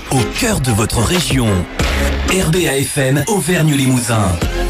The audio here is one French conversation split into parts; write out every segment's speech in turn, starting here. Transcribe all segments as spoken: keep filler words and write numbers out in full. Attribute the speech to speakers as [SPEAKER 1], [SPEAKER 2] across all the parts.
[SPEAKER 1] au cœur de votre région. R B A F M Auvergne-Limousin.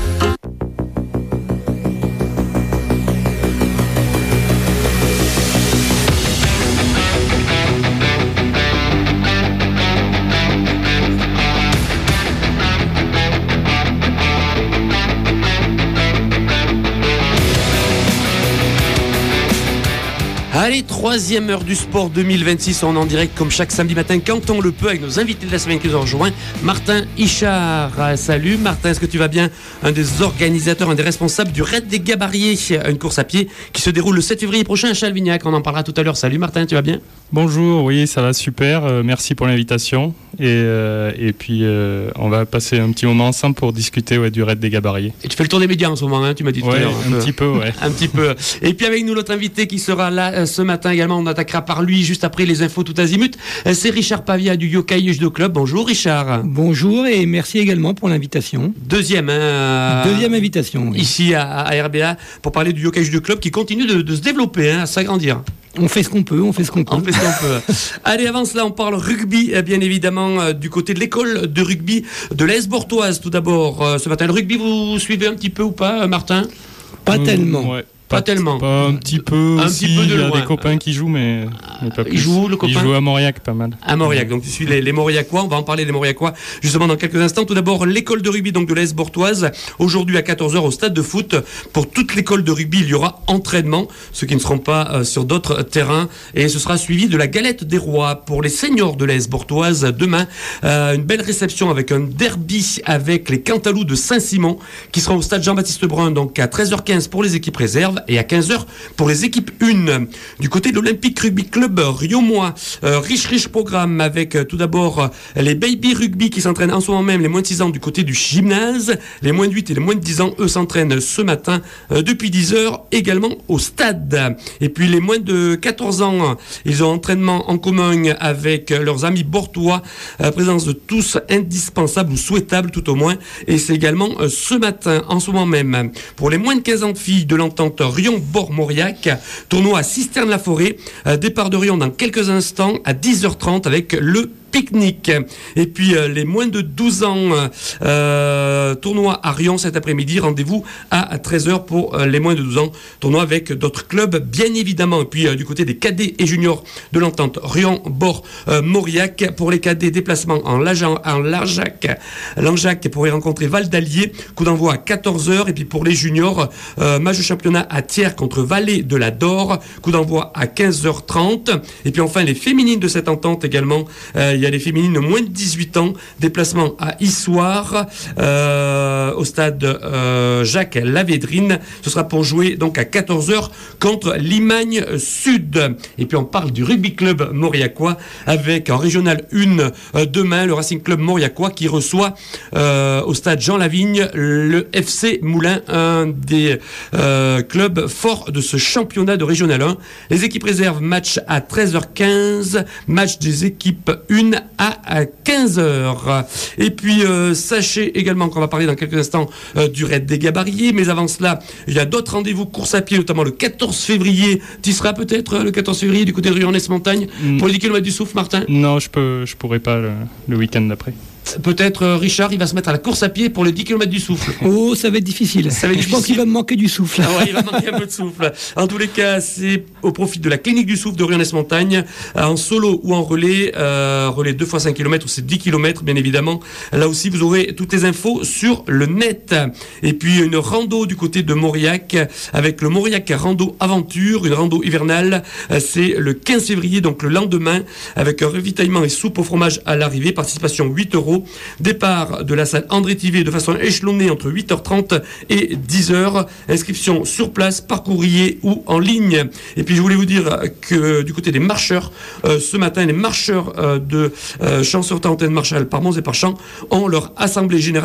[SPEAKER 2] Allez, troisième heure du sport deux mille vingt-six, on est en direct comme chaque samedi matin quand on le peut avec nos invités de la semaine qui nous ont rejoint. Martin Ichard, salut Martin, est-ce que tu vas bien? Un des organisateurs, un des responsables du Raid des Gabariers, une course à pied qui se déroule le sept février prochain à Chalvignac, on en parlera tout à l'heure. Salut Martin, tu vas bien?
[SPEAKER 3] Bonjour, oui ça va super, euh, merci pour l'invitation et, euh, et puis euh, on va passer un petit moment ensemble pour discuter ouais, du Raid des Gabariers.
[SPEAKER 2] Et tu fais le tour des médias en ce moment, hein, tu m'as dit tout
[SPEAKER 3] ouais,
[SPEAKER 2] à l'heure.
[SPEAKER 3] Un, un petit peu, ouais.
[SPEAKER 2] Un petit peu. Et puis avec nous l'autre invité qui sera là ce matin également, on attaquera par lui juste après les infos tout azimut. C'est Richard Pavia du Yokai Judo Club. Bonjour Richard.
[SPEAKER 4] Bonjour et merci également pour l'invitation.
[SPEAKER 2] Deuxième, hein,
[SPEAKER 4] Deuxième invitation. Oui.
[SPEAKER 2] Ici à, à R B A pour parler du Yokai Judo Club qui continue de, de se développer, hein, à s'agrandir.
[SPEAKER 4] On fait ce qu'on peut, on fait ce qu'on peut.
[SPEAKER 2] On fait ce qu'on peut. Allez, avant cela, on parle rugby, bien évidemment, euh, du côté de l'école de rugby de l'A S Bortoise. Tout d'abord, euh, ce matin, le rugby, vous suivez un petit peu ou pas, Martin?
[SPEAKER 4] Pas mmh, tellement.
[SPEAKER 3] Ouais.
[SPEAKER 2] Pas,
[SPEAKER 3] pas
[SPEAKER 2] tellement.
[SPEAKER 3] Pas un petit peu
[SPEAKER 2] un
[SPEAKER 3] aussi,
[SPEAKER 2] petit peu de
[SPEAKER 3] il y a
[SPEAKER 2] loin.
[SPEAKER 3] des copains qui jouent, mais, mais pas plus.
[SPEAKER 2] Ils jouent, le copain?
[SPEAKER 3] Ils jouent à Mauriac, pas mal.
[SPEAKER 2] À Mauriac, donc tu suis les, les Mauriacois, on va en parler des Mauriacois justement dans quelques instants. Tout d'abord, l'école de rugby donc de l'A S Bortoise, aujourd'hui à quatorze heures au stade de foot. Pour toute l'école de rugby, il y aura entraînement, ceux qui ne seront pas euh, sur d'autres terrains, et ce sera suivi de la galette des rois. Pour les seniors de l'A S Bortoise, demain, euh, une belle réception avec un derby avec les Cantalous de Saint-Simon, qui sera au stade Jean-Baptiste Brun, donc à treize heures quinze pour les équipes réserves, et à quinze heures pour les équipes un. Du côté de l'Olympique Rugby Club Riomois, euh, riche riche programme avec euh, tout d'abord euh, les Baby Rugby qui s'entraînent en ce moment même, les moins de six ans du côté du gymnase, les moins de huit et les moins de dix ans, eux s'entraînent ce matin euh, depuis dix heures également au stade. Et puis les moins de quatorze ans, ils ont entraînement en commun avec euh, leurs amis bortois, euh, présence de tous indispensable ou souhaitable tout au moins, et c'est également euh, ce matin en ce moment même. Pour les moins de quinze ans de filles de l'entente Rion-Bord-Mauriac, tournoi à Cisterne-la-Forêt, euh, départ de Rion dans quelques instants à dix heures trente avec le pique-nique. Et puis euh, les moins de douze ans, euh, tournoi à Rion cet après-midi, rendez-vous à treize heures pour euh, les moins de douze ans, tournoi avec d'autres clubs bien évidemment. Et puis euh, du côté des cadets et juniors de l'entente Rion-Bord-Mauriac, euh, pour les cadets, déplacement en, Lajan, en Larjac, Langeac pour y rencontrer Val d'Allier, coup d'envoi à quatorze heures. Et puis pour les juniors, euh, match de championnat à Thiers contre Vallée de la Dore, coup d'envoi à quinze heures trente. Et puis enfin les féminines de cette entente également, euh, il y a les féminines de moins de dix-huit ans, déplacement à Issoire, euh, au stade euh, Jacques Lavédrine. Ce sera pour jouer donc à quatorze heures contre Limagne Sud. Et puis on parle du rugby club mauriacois avec en régional un euh, demain le Racing Club mauriacois qui reçoit euh, au stade Jean Lavigne le F C Moulins, un des euh, clubs forts de ce championnat de régional un. Les équipes réserves, match à treize heures quinze, match des équipes un à quinze heures. Et puis euh, sachez également qu'on va parler dans quelques instants euh, du Raid des Gabariers, mais avant cela il y a d'autres rendez-vous course à pied, notamment le quatorze février. Tu y seras peut-être euh, le quatorze février du côté de Rion-Montagne mmh. pour les dix kilomètres du souffle, Martin?
[SPEAKER 3] Non, je peux, je pourrai pas le, le week-end d'après.
[SPEAKER 2] Peut-être euh, Richard, il va se mettre à la course à pied pour les dix kilomètres du souffle.
[SPEAKER 4] Oh, ça va être difficile.
[SPEAKER 2] Ça va être
[SPEAKER 4] je
[SPEAKER 2] difficile.
[SPEAKER 4] pense qu'il va me manquer du souffle.
[SPEAKER 2] Ah ouais, il va manquer un peu de souffle. En tous les cas, c'est au profit de la clinique du souffle de Rion-Montagne, en solo ou en relais, euh, relais deux fois cinq kilomètres, c'est dix kilomètres bien évidemment. Là aussi, vous aurez toutes les infos sur le net. Et puis une rando du côté de Mauriac avec le Mauriac Rando Aventure, une rando hivernale. C'est le quinze février, donc le lendemain, avec un ravitaillement et soupe au fromage à l'arrivée. Participation huit euros. Départ de la salle André Tivet de façon échelonnée entre huit heures trente et dix heures. Inscription sur place, par courrier ou en ligne. Et puis je voulais vous dire que du côté des marcheurs, euh, ce matin, les marcheurs euh, de euh, Champs-sur-Tarentaine Marchal par Mons et par Champs ont leur assemblée générale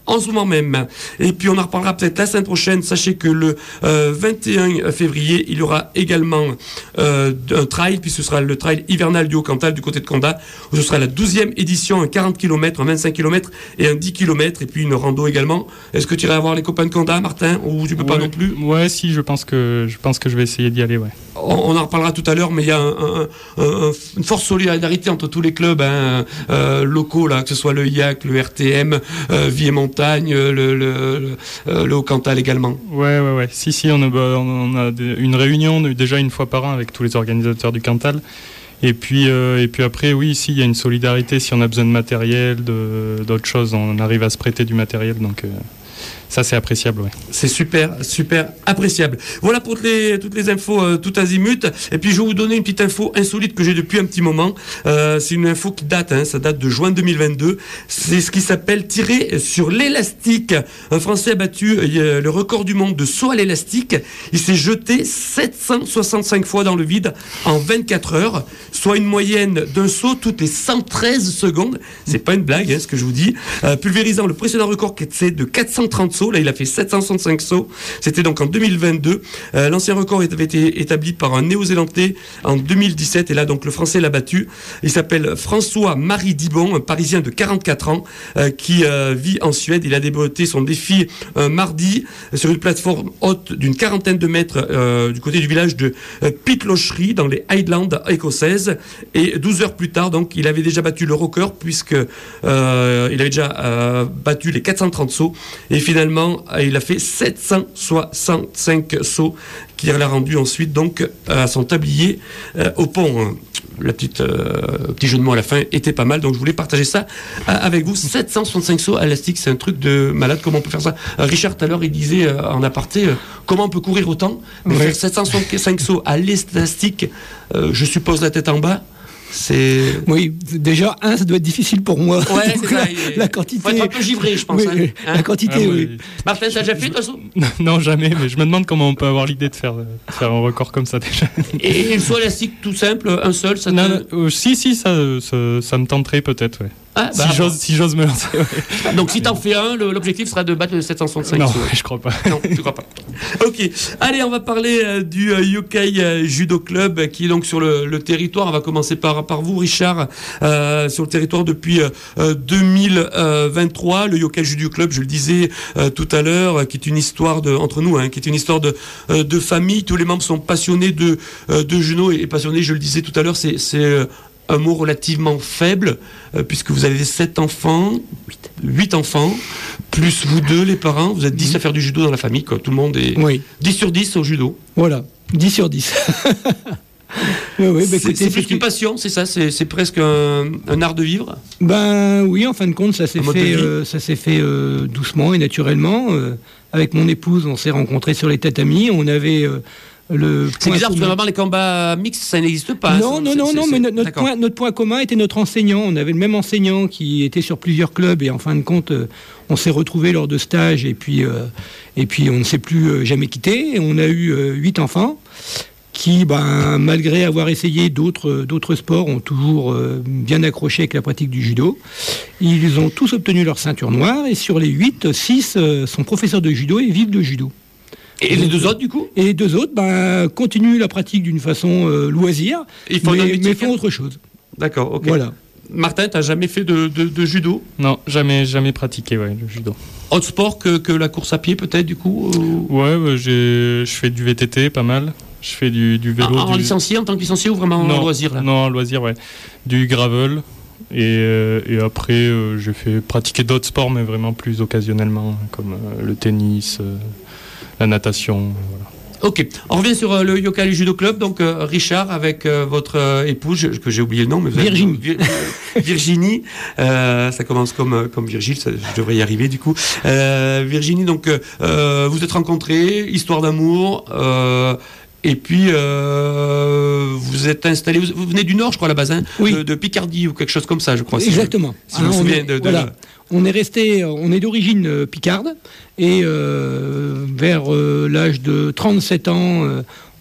[SPEAKER 2] en ce moment même. Et puis on en reparlera peut-être la semaine prochaine. Sachez que le euh, vingt et un février, il y aura également euh, un trail, puis ce sera le trail hivernal du Haut-Cantal du côté de Condat, où ce sera la douzième édition, un quarante kilomètres, un vingt-cinq kilomètres et un dix kilomètres, et puis une rando également. Est-ce que tu irais voir les copains de Condat, Martin, ou tu peux
[SPEAKER 3] ouais,
[SPEAKER 2] pas non plus?
[SPEAKER 3] Ouais, si, je pense que je pense que je vais essayer d'y aller, ouais.
[SPEAKER 2] On, on en reparlera tout à l'heure, mais il y a un, un, un, une forte solidarité entre tous les clubs hein, euh, locaux, là, que ce soit le I A C, le R T M, euh, Vie et Montagne, le, le, le, le, le Haut-Cantal également.
[SPEAKER 3] Ouais, ouais, ouais. Si, si, on a, on a une réunion déjà une fois par an avec tous les organisateurs du Cantal. Et puis, euh, et puis après, oui, ici, il y a une solidarité. Si on a besoin de matériel, de, d'autres choses, on arrive à se prêter du matériel. Donc, euh, ça, c'est appréciable, ouais.
[SPEAKER 2] C'est super, super appréciable. Voilà pour toutes les, toutes les infos euh, tout azimut. Et puis, je vais vous donner une petite info insolite que j'ai depuis un petit moment. Euh, c'est une info qui date, hein, ça date de juin deux mille vingt-deux. C'est ce qui s'appelle tirer sur l'élastique. Un Français a battu euh, le record du monde de saut à l'élastique. Il s'est jeté sept cent soixante-cinq fois dans le vide en vingt-quatre heures, soit une moyenne d'un saut toutes les cent treize secondes. C'est pas une blague, hein, ce que je vous dis. Euh, pulvérisant le précédent record qui était de quatre cent trente sauts. Là, il a fait sept cent soixante-cinq sauts. C'était donc en deux mille vingt-deux. Euh, l'ancien record avait été établi par un Néo-Zélandais en deux mille dix-sept. Et là, donc, le Français l'a battu. Il s'appelle François-Marie Dibon, un Parisien de quarante-quatre ans euh, qui euh, vit en Suède. Il a débuté son défi un mardi sur une plateforme haute d'une quarantaine de mètres euh, du côté du village de euh, Pitlochry, dans les Highlands écossaises. Et douze heures plus tard, donc, il avait déjà battu le record puisque euh, il avait déjà euh, battu les quatre cent trente sauts. Et finalement, il a fait sept cent soixante-cinq sauts qui l'a rendu ensuite donc à son tablier euh, au pont. Le petit, euh, petit jeu de mots à la fin était pas mal, donc je voulais partager ça avec vous. sept cent soixante-cinq sauts à l'élastique, c'est un truc de malade. Comment on peut faire ça? euh, Richard tout à l'heure il disait euh, en aparté euh, comment on peut courir autant, mais ouais. Faire sept cent soixante-cinq sauts à l'élastique, euh, je suppose la tête en bas. C'est...
[SPEAKER 4] Oui, déjà, un, ça doit être difficile pour moi.
[SPEAKER 2] Ouais, c'est ça.
[SPEAKER 4] La,
[SPEAKER 2] est...
[SPEAKER 4] la quantité.
[SPEAKER 2] Faut être un peu givré, je pense.
[SPEAKER 4] Oui,
[SPEAKER 2] hein.
[SPEAKER 4] La quantité, ah, oui. oui.
[SPEAKER 2] Martin, t'as déjà fait, toi, ça?
[SPEAKER 3] Non, jamais, mais je me demande comment on peut avoir l'idée de faire, faire un record comme ça, déjà.
[SPEAKER 2] Et le saut élastique, tout simple, un seul, ça te...
[SPEAKER 3] non, non, euh, Si, si, ça, ça, ça me tenterait peut-être, ouais.
[SPEAKER 2] Ah, bah,
[SPEAKER 3] si, j'ose, si j'ose me lancer. Ouais.
[SPEAKER 2] Donc si t'en fais un, le, l'objectif sera de battre le sept cent soixante-cinq.
[SPEAKER 3] Non, je crois pas.
[SPEAKER 2] Non, tu crois pas. Ok. Allez, on va parler euh, du euh, Yokai euh, Judo Club euh, qui est donc sur le, le territoire. On va commencer par, par vous, Richard, euh, sur le territoire depuis euh, deux mille vingt-trois. Le Yokai Judo Club, je le disais euh, tout à l'heure, euh, qui est une histoire de, entre nous, hein, qui est une histoire de, euh, de famille. Tous les membres sont passionnés de, euh, de judo et, et passionnés, je le disais tout à l'heure, c'est... c'est euh, un mot relativement faible, euh, puisque vous avez sept enfants, huit enfants, plus vous deux, les parents, vous êtes dix à faire du judo dans la famille, quoi. Tout le monde est
[SPEAKER 4] oui.
[SPEAKER 2] dix sur dix au judo.
[SPEAKER 4] Voilà, dix sur dix. Oui, oui, bah,
[SPEAKER 2] c'est,
[SPEAKER 4] écoutez,
[SPEAKER 2] c'est plus qu'une passion, c'est ça, c'est, c'est presque un, un art de vivre.
[SPEAKER 4] Ben oui, en fin de compte, ça s'est fait, euh, ça s'est fait euh, doucement et naturellement. Euh, avec mon épouse, on s'est rencontrés sur les tatamis. On avait euh, le.
[SPEAKER 2] C'est bizarre parce que normalement les combats mixtes, ça n'existe pas.
[SPEAKER 4] Non, non, non, non, mais notre, notre point, notre point commun était notre enseignant. On avait le même enseignant qui était sur plusieurs clubs et en fin de compte, euh, on s'est retrouvés lors de stages et puis euh, et puis on ne s'est plus euh, jamais quittés. On a eu euh, huit enfants. Qui, ben, malgré avoir essayé d'autres, d'autres sports, ont toujours euh, bien accroché avec la pratique du judo. Ils ont tous obtenu leur ceinture noire, et sur les huit, six euh, sont professeurs de judo et vivent de judo.
[SPEAKER 2] Et les deux autres, du coup?
[SPEAKER 4] Et les deux autres, ben, continuent la pratique d'une façon euh, loisir,
[SPEAKER 2] Ils font
[SPEAKER 4] mais, mais font autre chose.
[SPEAKER 2] D'accord, ok.
[SPEAKER 4] Voilà.
[SPEAKER 2] Martin, t'as jamais fait de, de, de judo?
[SPEAKER 3] Non, jamais, jamais pratiqué, ouais, le judo.
[SPEAKER 2] Autre sport que, que la course à pied, peut-être, du coup? Ou...
[SPEAKER 3] Ouais, ouais j'ai, je fais du V T T, pas mal. Je fais du, du vélo.
[SPEAKER 2] En, en
[SPEAKER 3] du...
[SPEAKER 2] licencié, en tant que licencié ou vraiment
[SPEAKER 3] non,
[SPEAKER 2] en loisir là?
[SPEAKER 3] Non, en loisir, ouais. Du gravel. Et, euh, et après, euh, j'ai fait pratiquer d'autres sports, mais vraiment plus occasionnellement, comme euh, le tennis, euh, la natation. Voilà.
[SPEAKER 2] Ok, on revient sur euh, le Yokai Judo Club. Donc euh, Richard avec euh, votre euh, épouse, je, que j'ai oublié le nom, mais vous avez,
[SPEAKER 4] Virginie.
[SPEAKER 2] Vir, Virginie, euh, ça commence comme comme Virgile, ça, je devrais y arriver du coup. Euh, Virginie, donc euh, vous êtes rencontrés, histoire d'amour. Euh, Et puis, euh, vous êtes installé, vous, vous venez du Nord, je crois, à la base, hein,
[SPEAKER 4] oui.
[SPEAKER 2] de, de Picardie ou quelque chose comme ça, je crois.
[SPEAKER 4] Exactement.
[SPEAKER 2] Si je, si je me souviens
[SPEAKER 4] est,
[SPEAKER 2] de, de
[SPEAKER 4] voilà. On est resté, on est d'origine euh, picarde, et euh, vers euh, l'âge de trente-sept ans, euh,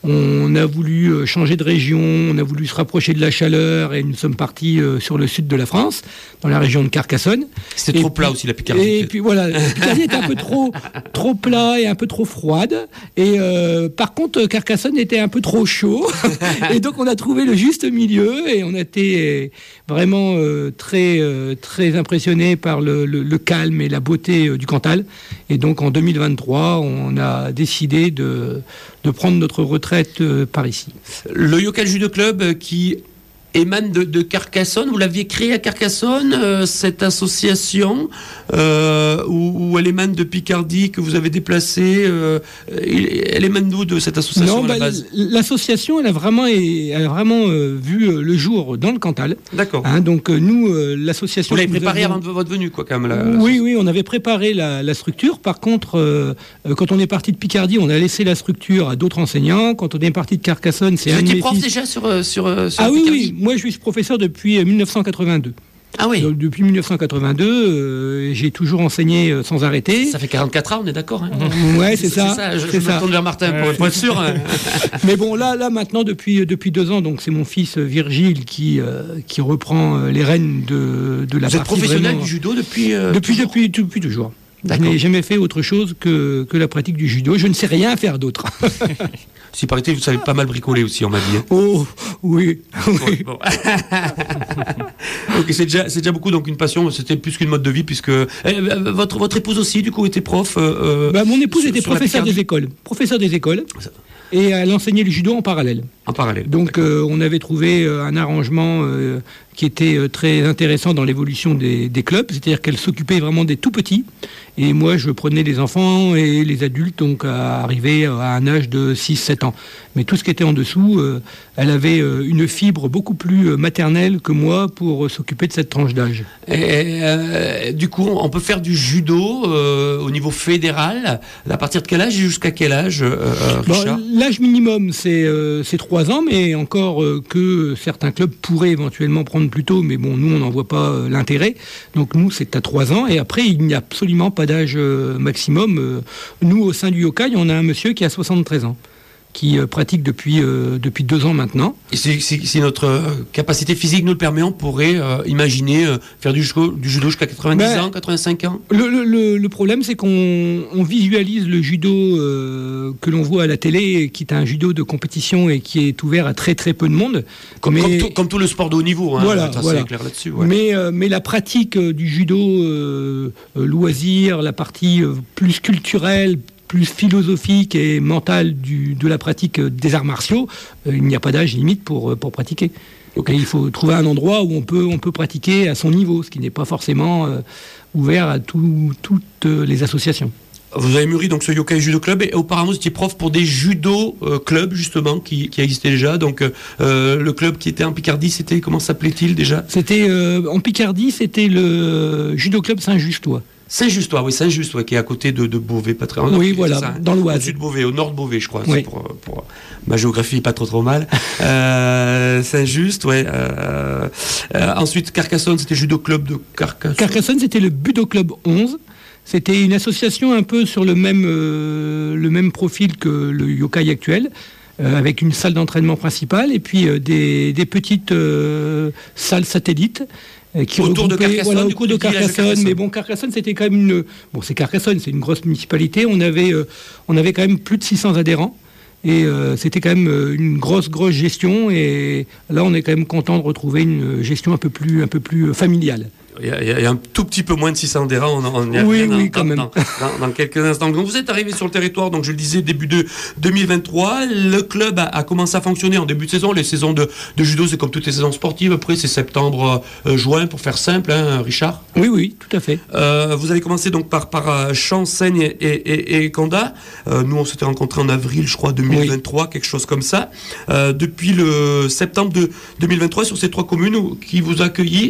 [SPEAKER 4] On a voulu changer de région, on a voulu se rapprocher de la chaleur et nous sommes partis sur le sud de la France, dans la région de Carcassonne.
[SPEAKER 2] C'était trop plat aussi la Picardie.
[SPEAKER 4] Et puis voilà, la Picardie était un peu trop, trop plat et un peu trop froide. Et euh, par contre, Carcassonne était un peu trop chaud. Et donc on a trouvé le juste milieu et on a été vraiment euh, très, euh, très impressionnés par le, le, le calme et la beauté euh, du Cantal. Et donc en deux mille vingt-trois, on a décidé de, de prendre notre retraite euh, par ici.
[SPEAKER 2] Le Yokai Judo Club qui émane de, de Carcassonne, vous l'aviez créé à Carcassonne, euh, cette association, euh, ou, ou elle émane de Picardie que vous avez déplacée, euh, elle émane d'où de cette association
[SPEAKER 4] non,
[SPEAKER 2] à la
[SPEAKER 4] bah,
[SPEAKER 2] base?
[SPEAKER 4] L'association, elle a vraiment, elle a vraiment euh, vu euh, le jour dans le Cantal.
[SPEAKER 2] D'accord.
[SPEAKER 4] Hein, donc euh, nous, euh, l'association...
[SPEAKER 2] Vous l'avez préparé
[SPEAKER 4] avions...
[SPEAKER 2] avant de votre venue, quoi, quand même la,
[SPEAKER 4] Oui, oui, on avait préparé la, la structure. Par contre, euh, quand on est parti de Picardie, on a laissé la structure à d'autres enseignants. Quand on est parti de Carcassonne, c'est
[SPEAKER 2] vous
[SPEAKER 4] un de
[SPEAKER 2] étiez
[SPEAKER 4] mes
[SPEAKER 2] prof
[SPEAKER 4] fils...
[SPEAKER 2] déjà sur, sur, sur
[SPEAKER 4] Ah oui,
[SPEAKER 2] Picardie?
[SPEAKER 4] oui. Moi, je suis professeur depuis mille neuf cent quatre-vingt-deux.
[SPEAKER 2] Ah oui.
[SPEAKER 4] Donc, depuis mille neuf cent quatre-vingt-deux, euh, j'ai toujours enseigné euh, sans arrêter.
[SPEAKER 2] Ça fait quarante-quatre ans, on est d'accord, hein?
[SPEAKER 4] Ouais, c'est ça.
[SPEAKER 2] C'est ça. Je,
[SPEAKER 4] c'est
[SPEAKER 2] je
[SPEAKER 4] ça.
[SPEAKER 2] me tourne vers Martin pour, pour être sûr. Hein.
[SPEAKER 4] Mais bon, là, là maintenant, depuis, depuis deux ans, donc c'est mon fils Virgile qui, euh, qui reprend euh, les rênes de, de la
[SPEAKER 2] Vous êtes
[SPEAKER 4] partie
[SPEAKER 2] professionnel
[SPEAKER 4] vraiment...
[SPEAKER 2] du judo depuis euh,
[SPEAKER 4] depuis,
[SPEAKER 2] toujours
[SPEAKER 4] depuis, depuis toujours. Je
[SPEAKER 2] D'accord.
[SPEAKER 4] n'ai jamais fait autre chose que, que la pratique du judo. Je ne sais rien faire d'autre.
[SPEAKER 2] Si paraît-il, vous savez pas mal bricoler aussi, on m'a dit. Hein.
[SPEAKER 4] Oh, oui. oui.
[SPEAKER 2] Bon, bon. Ok, c'est déjà, c'est déjà beaucoup, donc une passion, c'était plus qu'une mode de vie, puisque eh, votre, votre épouse aussi, du coup, était prof. Euh,
[SPEAKER 4] bah, mon épouse
[SPEAKER 2] sur,
[SPEAKER 4] était
[SPEAKER 2] sur la
[SPEAKER 4] professeur
[SPEAKER 2] Picardie.
[SPEAKER 4] des écoles. Professeur des écoles. Et elle enseignait le judo en parallèle.
[SPEAKER 2] En parallèle.
[SPEAKER 4] Donc euh, on avait trouvé euh, un arrangement euh, qui était euh, très intéressant dans l'évolution des, des clubs, c'est-à-dire qu'elle s'occupait vraiment des tout petits, et moi je prenais les enfants et les adultes, donc à arriver à un âge de six sept ans. Mais tout ce qui était en dessous, euh, elle avait euh, une fibre beaucoup plus euh, maternelle que moi pour euh, s'occuper de cette tranche d'âge.
[SPEAKER 2] Et, euh, du coup, on peut faire du judo euh, au niveau fédéral. À partir de quel âge et jusqu'à quel âge, euh, Richard?
[SPEAKER 4] Bon, l'âge minimum, c'est euh, trois ans, mais encore euh, que certains clubs pourraient éventuellement prendre plus tôt, mais bon, nous, on n'en voit pas euh, l'intérêt. Donc nous, c'est à trois ans, et après, il n'y a absolument pas d'âge euh, maximum. Euh, nous, au sein du Yokai, on a un monsieur qui a soixante-treize ans, qui euh, pratique depuis, euh, depuis deux ans maintenant.
[SPEAKER 2] Et si, si, si notre euh, capacité physique nous le permet, on pourrait euh, imaginer euh, faire du judo, du judo jusqu'à quatre-vingt-dix
[SPEAKER 4] ben,
[SPEAKER 2] ans, quatre-vingt-cinq ans.
[SPEAKER 4] Le, le, le problème, c'est qu'on on visualise le judo euh, que l'on voit à la télé, qui est un judo de compétition et qui est ouvert à très très peu de monde.
[SPEAKER 2] Comme,
[SPEAKER 4] mais,
[SPEAKER 2] comme, tout, comme tout le sport de haut niveau, hein,
[SPEAKER 4] voilà,
[SPEAKER 2] c'est
[SPEAKER 4] voilà.
[SPEAKER 2] clair là-dessus. Ouais.
[SPEAKER 4] Mais, euh, mais la pratique euh, du judo euh, euh, loisir, la partie euh, plus culturelle, plus philosophique et mentale du, de la pratique des arts martiaux, euh, il n'y a pas d'âge limite pour, pour pratiquer. Okay. Et il faut trouver un endroit où on peut, on peut pratiquer à son niveau, ce qui n'est pas forcément euh, ouvert à tout, toutes les associations.
[SPEAKER 2] Vous avez mûri donc ce Yokai Judo Club, et auparavant vous étiez prof pour des judo euh, clubs justement qui, qui existaient déjà. Donc euh, le club qui était en Picardie, c'était, comment s'appelait-il déjà?
[SPEAKER 4] C'était euh, en Picardie, c'était le Judo Club Saint-Justois.
[SPEAKER 2] Saint-Justois, oui, Saint-Just, ouais, qui est à côté de, de Beauvais, pas très loin.
[SPEAKER 4] Oui, voilà, ça, dans l'Oise.
[SPEAKER 2] Au-dessus de Beauvais, au nord de Beauvais, je crois.
[SPEAKER 4] Oui.
[SPEAKER 2] C'est pour, pour, ma géographie n'est pas trop trop mal. euh, Saint-Just, ouais. Euh, euh, ensuite, Carcassonne, c'était Judo Club de Carcassonne.
[SPEAKER 4] Carcassonne, c'était le Budo Club onze. C'était une association un peu sur le même, euh, le même profil que le Yokai actuel. Euh, avec une salle d'entraînement principale et puis euh, des, des petites euh, salles satellites euh, qui
[SPEAKER 2] autour de Carcassonne,
[SPEAKER 4] voilà,
[SPEAKER 2] du
[SPEAKER 4] autour de Carcassonne, Carcassonne. Mais bon, Carcassonne, c'était quand même une... Bon, c'est Carcassonne, c'est une grosse municipalité. On avait, euh, on avait quand même plus de six cents adhérents. Et euh, c'était quand même une grosse, grosse gestion. Et là, on est quand même content de retrouver une gestion un peu plus, un peu plus familiale.
[SPEAKER 2] Il y, a, il y a un tout petit peu moins de six cents adhérents, on, on y a
[SPEAKER 4] oui,
[SPEAKER 2] dans,
[SPEAKER 4] oui, quand
[SPEAKER 2] dans,
[SPEAKER 4] même.
[SPEAKER 2] Dans, dans, dans quelques instants. Donc vous êtes arrivé sur le territoire, donc je le disais, début de deux mille vingt-trois. Le club a, a commencé à fonctionner en début de saison. Les saisons de, de judo, c'est comme toutes les saisons sportives. Après, c'est septembre, euh, juin, pour faire simple, hein, Richard?
[SPEAKER 4] Oui, oui, tout à fait.
[SPEAKER 2] Euh, vous avez commencé donc par, par euh, Champs, Seigne et, et, et Condat. Euh, nous, on s'était rencontrés en avril, je crois, deux mille vingt-trois, oui. Quelque chose comme ça. Euh, depuis le septembre de deux mille vingt-trois, sur ces trois communes où, qui vous accueillit,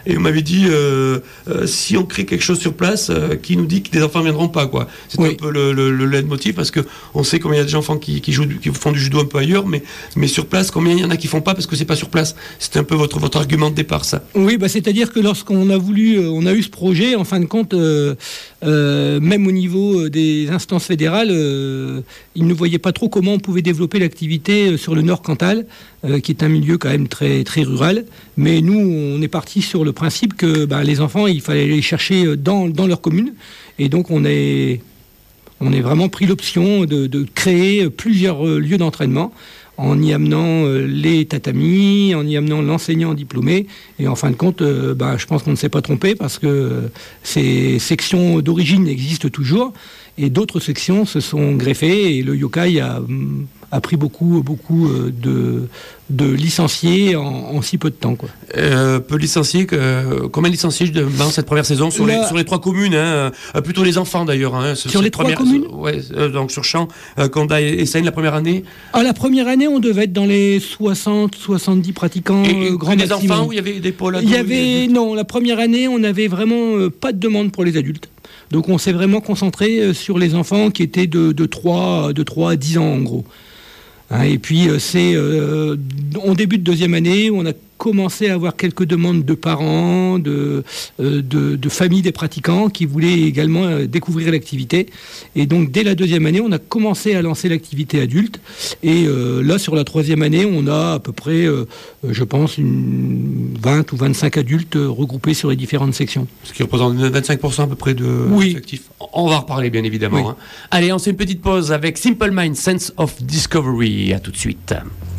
[SPEAKER 2] et on m'avait dit euh, euh, si on crée quelque chose sur place, euh, qui nous dit que des enfants ne viendront pas, quoi. C'est oui. un peu le, le, le leitmotiv, parce qu'on sait combien il y a des enfants qui, qui, jouent, qui font du judo un peu ailleurs, mais, mais sur place, combien il y en a qui font pas parce que c'est pas sur place. C'était un peu votre, votre argument de départ, ça.
[SPEAKER 4] Oui, bah, c'est-à-dire que lorsqu'on a voulu, euh, on a eu ce projet, en fin de compte, euh, euh, même au niveau des instances fédérales, euh, ils ne voyaient pas trop comment on pouvait développer l'activité sur le Nord Cantal, euh, qui est un milieu quand même très, très rural. Mais nous, on est parti sur le principe que bah, les enfants, il fallait les chercher dans, dans leur commune. Et donc, on est, on est vraiment pris l'option de, de créer plusieurs lieux d'entraînement, en y amenant euh, les tatamis, en y amenant l'enseignant diplômé. Et en fin de compte, euh, bah, je pense qu'on ne s'est pas trompé, parce que euh, ces sections d'origine existent toujours, et d'autres sections se sont greffées, et le yokai a, a pris beaucoup, beaucoup de, de licenciés en, en si peu de temps, quoi.
[SPEAKER 2] Euh, peu licenciés, euh, combien de licenciés dans cette première saison sur, La... les, sur les trois communes, hein, euh, plutôt les enfants d'ailleurs. Hein,
[SPEAKER 4] sur les trois première, communes
[SPEAKER 2] euh, Ouais, euh, donc sur Champs, euh, Condat et Seine, la première année.
[SPEAKER 4] Ah, la première année, on devait être dans les soixante soixante-dix pratiquants.
[SPEAKER 2] Et,
[SPEAKER 4] euh, grand
[SPEAKER 2] des
[SPEAKER 4] maximum.
[SPEAKER 2] Enfants où il y avait des pôles
[SPEAKER 4] Il y avait, non, la première année, on n'avait vraiment euh, pas de demande pour les adultes. Donc on s'est vraiment concentré euh, sur les enfants qui étaient de, de, trois, de trois à dix ans en gros. Hein, et puis euh, c'est euh, en début de deuxième année, on a commencé à avoir quelques demandes de parents, de, euh, de, de familles des pratiquants qui voulaient également euh, découvrir l'activité. Et donc dès la deuxième année, on a commencé à lancer l'activité adulte. Et euh, là, sur la troisième année, on a à peu près, euh, je pense, une vingt ou vingt-cinq adultes euh, regroupés sur les différentes sections.
[SPEAKER 2] Ce qui représente vingt-cinq pour cent à peu près de
[SPEAKER 4] oui.
[SPEAKER 2] effectifs. On va en reparler bien évidemment.
[SPEAKER 4] Oui.
[SPEAKER 2] Hein. Allez, on fait une petite pause avec Simple Minds, Sense of Discovery. À tout de suite.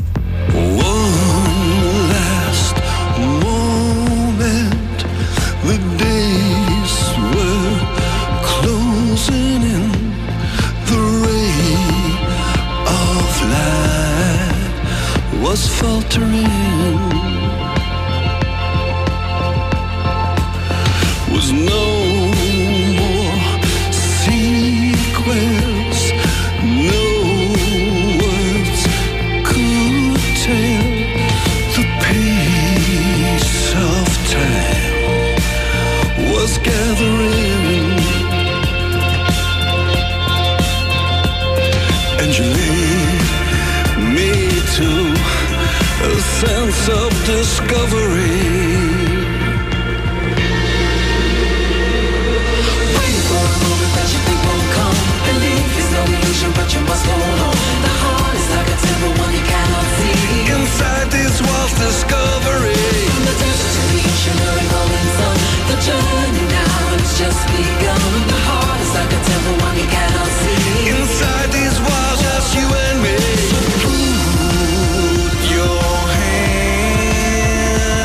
[SPEAKER 5] Was faltering, was no more sequence, no words could tell the pace of time was gathering, and you lead me to a sense of discovery. Wait for a moment that you think won't come. Belief is no illusion, but you must hold on. The heart is like a temple, one you cannot see. Inside these walls, discovery. From the desert to the ocean, early rolling sun. The journey now has just begun. The heart is like a temple, one you cannot see. Inside these walls, just you and me. Put your hand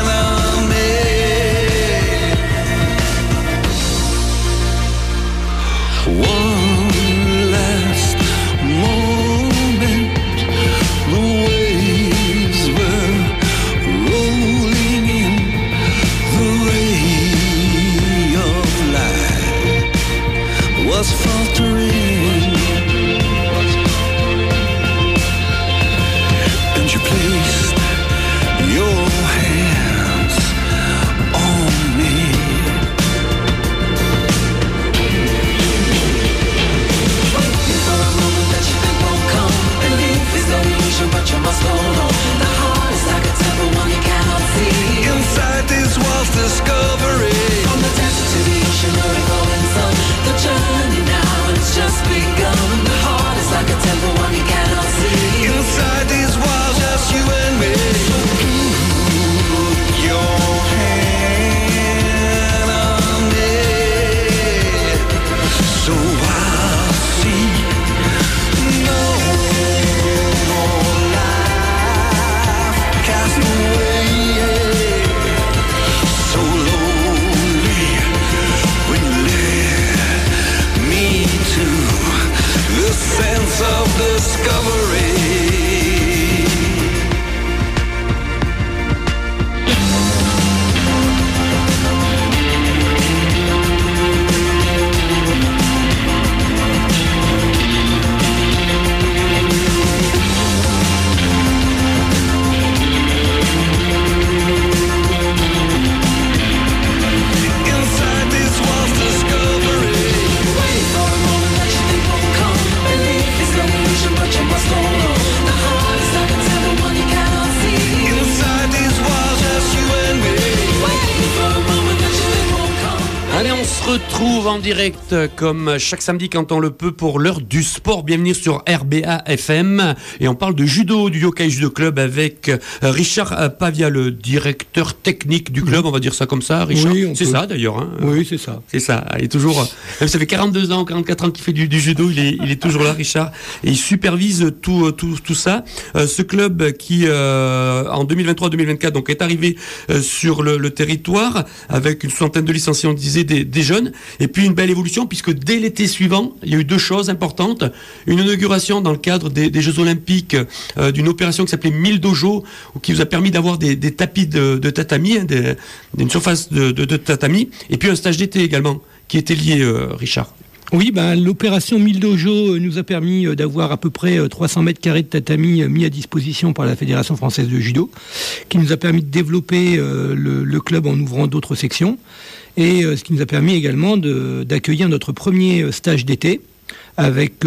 [SPEAKER 2] Allez, on se retrouve en direct comme chaque samedi quand on le peut pour l'heure du sport. Bienvenue sur R B A F M et on parle de judo, du Yokai Judo Club avec Richard Pavia, le directeur technique du club, on va dire ça comme ça, Richard. Oui, c'est peut... ça d'ailleurs. Hein.
[SPEAKER 4] Oui, c'est ça.
[SPEAKER 2] C'est ça. Il est toujours, même ça fait quarante-deux ans, quarante-quatre ans qu'il fait du, du judo, il est, il est toujours là, Richard, et il supervise tout, tout, tout ça. Euh, ce club qui, euh, en deux mille vingt-trois deux mille vingt-quatre, donc est arrivé euh, sur le, le territoire avec une soixantaine de licenciés, on disait des, des jeunes, et puis une belle évolution puisque dès l'été suivant, il y a eu deux choses importantes. Une inauguration dans le cadre des, des Jeux Olympiques euh, d'une opération qui s'appelait mille Dojo, qui vous a permis d'avoir des, des tapis de, de tatami, hein, des, une surface de, de, de tatami, et puis un stage d'été également qui était lié, euh, Richard.
[SPEAKER 4] Oui, ben, l'opération mille Dojo nous a permis d'avoir à peu près trois cents mètres carrés de tatami mis à disposition par la Fédération française de judo, qui nous a permis de développer euh, le, le club en ouvrant d'autres sections, et euh, ce qui nous a permis également de, d'accueillir notre premier stage d'été avec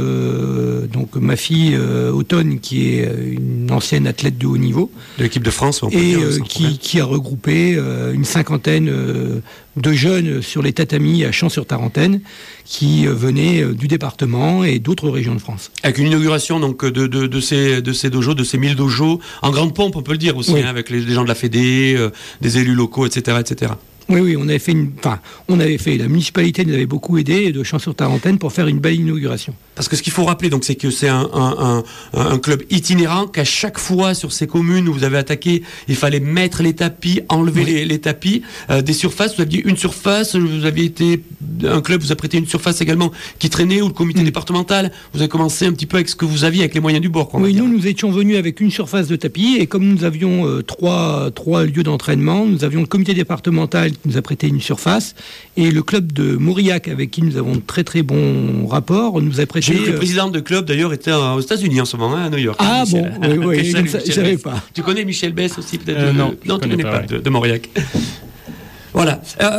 [SPEAKER 4] euh, donc ma fille euh, Automne, qui est une ancienne athlète de haut niveau
[SPEAKER 2] de l'équipe de France, on peut
[SPEAKER 4] et
[SPEAKER 2] dire,
[SPEAKER 4] euh, qui, qui a regroupé euh, une cinquantaine euh, de jeunes sur les tatamis à Champs-sur-Tarentaine qui euh, venaient euh, du département et d'autres régions de France.
[SPEAKER 2] Avec une inauguration donc de, de, de ces de ces dojos, de ces mille dojos en grande pompe, on peut le dire aussi, oui. hein, avec les, les gens de la Fédé, euh, des élus locaux, et cetera, et cetera.
[SPEAKER 4] Oui, oui, on avait fait une, enfin, on avait fait, la municipalité nous avait beaucoup aidé de Champs-sur-Tarentaine pour faire une belle inauguration.
[SPEAKER 2] Parce que ce qu'il faut rappeler, donc, c'est que c'est un, un, un, un club itinérant, qu'à chaque fois sur ces communes où vous avez attaqué, il fallait mettre les tapis, enlever oui. les, les tapis, euh, des surfaces. Vous aviez une surface, vous aviez été, un club vous a prêté une surface également qui traînait, ou le comité mmh. départemental. Vous avez commencé un petit peu avec ce que vous aviez, avec les moyens du bord. Quoi,
[SPEAKER 4] oui, nous, nous étions venus avec une surface de tapis, et comme nous avions euh, trois, trois lieux d'entraînement, nous avions le comité départemental qui nous a prêté une surface, et le club de Mauriac, avec qui nous avons de très très bons rapports, nous a prêté...
[SPEAKER 2] J'ai vu que le président de club d'ailleurs était aux États-Unis en ce moment, hein, à New York.
[SPEAKER 4] Ah
[SPEAKER 2] hein,
[SPEAKER 4] bon, oui, oui, je ne savais pas.
[SPEAKER 2] Tu connais Michel Bess aussi peut-être
[SPEAKER 3] euh,
[SPEAKER 2] de,
[SPEAKER 3] Non,
[SPEAKER 2] non tu ne connais pas, pas de, de Mauriac. Voilà.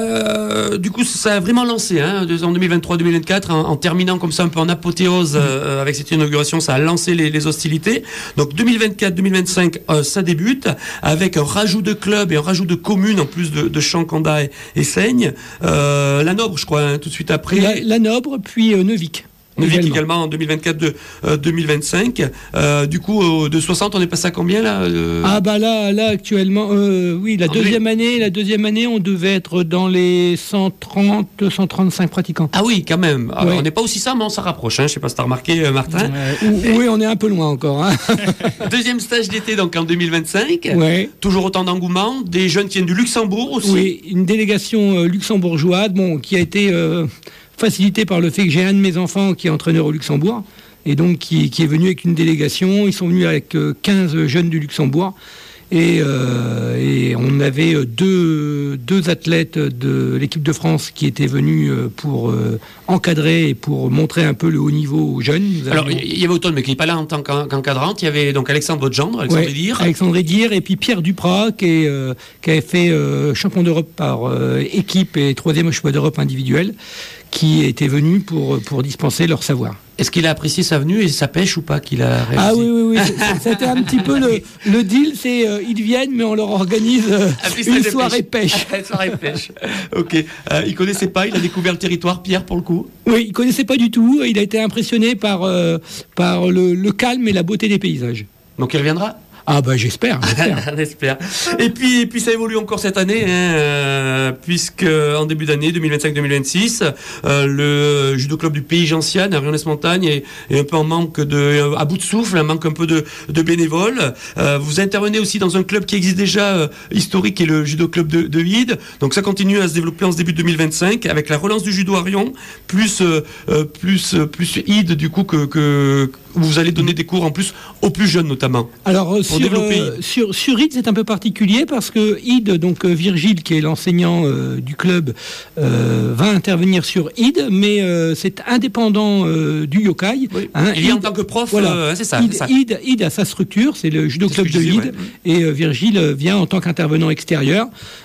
[SPEAKER 2] Euh, du coup, ça a vraiment lancé, hein, en deux mille vingt-trois deux mille vingt-quatre, en, en terminant comme ça un peu en apothéose euh, avec cette inauguration, ça a lancé les, les hostilités. Donc deux mille vingt-quatre deux mille vingt-cinq, euh, ça débute avec un rajout de clubs et un rajout de communes en plus de, de Champs, Canda et, et Seigne. Euh, la Nobre, je crois, hein, tout de suite après.
[SPEAKER 4] La, la Nobre, puis euh, Neuvic.
[SPEAKER 2] Neuvic également. également en deux mille vingt-quatre deux mille vingt-cinq. Euh, du coup, euh, de soixante, on est passé à combien là euh...
[SPEAKER 4] Ah bah là, là actuellement, euh, oui, la en deuxième année, la deuxième année, on devait être dans les cent trente, cent trente-cinq pratiquants.
[SPEAKER 2] Ah oui, quand même. Alors, ouais. On n'est pas aussi ça, mais on s'en rapproche. Hein. Je sais pas si t'as remarqué, euh, Martin.
[SPEAKER 4] Ouais. Et... Oui, on est un peu loin encore. Hein.
[SPEAKER 2] Deuxième stage d'été, donc en deux mille vingt-cinq.
[SPEAKER 4] Ouais.
[SPEAKER 2] Toujours autant d'engouement. Des jeunes qui viennent du Luxembourg aussi.
[SPEAKER 4] Oui, une délégation euh, luxembourgeoise, bon, qui a été euh, facilité par le fait que j'ai un de mes enfants qui est entraîneur au Luxembourg, et donc qui, qui est venu avec une délégation. Ils sont venus avec euh, quinze jeunes du Luxembourg, et, euh, et on avait deux, deux athlètes de l'équipe de France qui étaient venus pour euh, encadrer et pour montrer un peu le haut niveau aux jeunes. Nous
[SPEAKER 2] Alors, il avions... y avait Automne, mais qui n'est pas là en tant qu'encadrante. Il y avait donc Alexandre Gendre, Alexandre Edir.
[SPEAKER 4] Ouais, Alexandre Edir, et puis Pierre Duprat, qui, est, euh, qui avait fait euh, champion d'Europe par euh, équipe et troisième au choix d'Europe individuel, qui était venu pour, pour dispenser leur savoir.
[SPEAKER 2] Est-ce qu'il a apprécié sa venue et sa pêche ou pas qu'il a réalisé?
[SPEAKER 4] Ah oui, oui, oui. C'était un petit peu le, le deal, c'est euh, ils viennent, mais on leur organise euh, une soirée pêche.
[SPEAKER 2] pêche. Une soirée pêche. Ok. Euh, il connaissait pas, il a découvert le territoire, Pierre, pour le coup?
[SPEAKER 4] Oui, il connaissait pas du tout. Il a été impressionné par, euh, par le, le calme et la beauté des paysages.
[SPEAKER 2] Donc il reviendra?
[SPEAKER 4] Ah bah j'espère, j'espère.
[SPEAKER 2] On espère. Et puis, et puis ça évolue encore cette année, hein, euh, puisque en début d'année deux mille vingt-cinq deux mille vingt-six, euh, le judo club du Pays Gentiane à Rionès-Montagne est, est un peu en manque de, à bout de souffle, un manque un peu de, de bénévoles. Euh, vous intervenez aussi dans un club qui existe déjà euh, historique, qui est le judo club de, de Ide. Donc ça continue à se développer en ce début de deux mille vingt-cinq avec la relance du judo à Rion, plus euh, plus plus Ide du coup que, que vous allez donner des cours en plus aux plus jeunes notamment.
[SPEAKER 4] Alors sur, euh, sur, sur Ide, c'est un peu particulier parce que Ide, donc euh, Virgile, qui est l'enseignant euh, du club, euh, va intervenir sur Ide, mais euh, c'est indépendant euh, du yokai.
[SPEAKER 2] Oui. Hein, il est en tant que prof,
[SPEAKER 4] voilà.
[SPEAKER 2] euh, c'est ça.
[SPEAKER 4] Ide,
[SPEAKER 2] c'est ça.
[SPEAKER 4] Ide, Ide a sa structure, c'est le judo club de Ide, ouais. Et euh, Virgile vient en tant qu'intervenant extérieur.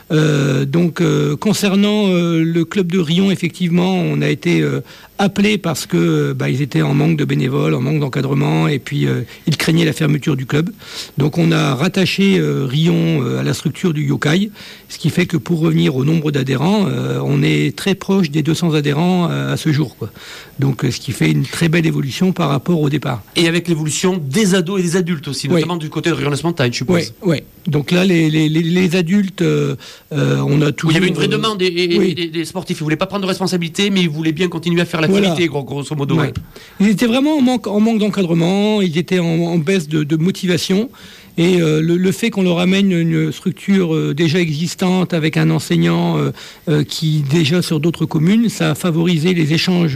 [SPEAKER 4] Euh, donc, euh, concernant euh, le club de Rion, effectivement, on a été euh, appelé parce que bah, ils étaient en manque de bénévoles, en manque d'encadrement, et puis euh, ils craignaient la fermeture du club. Donc, on a rattaché euh, Rion euh, à la structure du Yokai, ce qui fait que pour revenir au nombre d'adhérents, euh, on est très proche des deux cents adhérents euh, à ce jour, quoi. Donc, euh, ce qui fait une très belle évolution par rapport au départ.
[SPEAKER 2] Et avec l'évolution des ados et des adultes aussi, notamment oui. du côté de Rion-Montagne, je suppose.
[SPEAKER 4] Oui, oui. Donc là, les, les, les, les adultes, euh, on a toujours...
[SPEAKER 2] Où il y avait une vraie demande des, oui. des, des sportifs. Ils ne voulaient pas prendre de responsabilité, mais ils voulaient bien continuer à faire l'activité, voilà. grosso modo. Ouais. Ouais.
[SPEAKER 4] Ils étaient vraiment en manque, en manque d'encadrement, ils étaient en, en baisse de, de motivation. Et euh, le, le fait qu'on leur amène une structure euh, déjà existante avec un enseignant euh, euh, qui déjà sur d'autres communes, ça a favorisé les échanges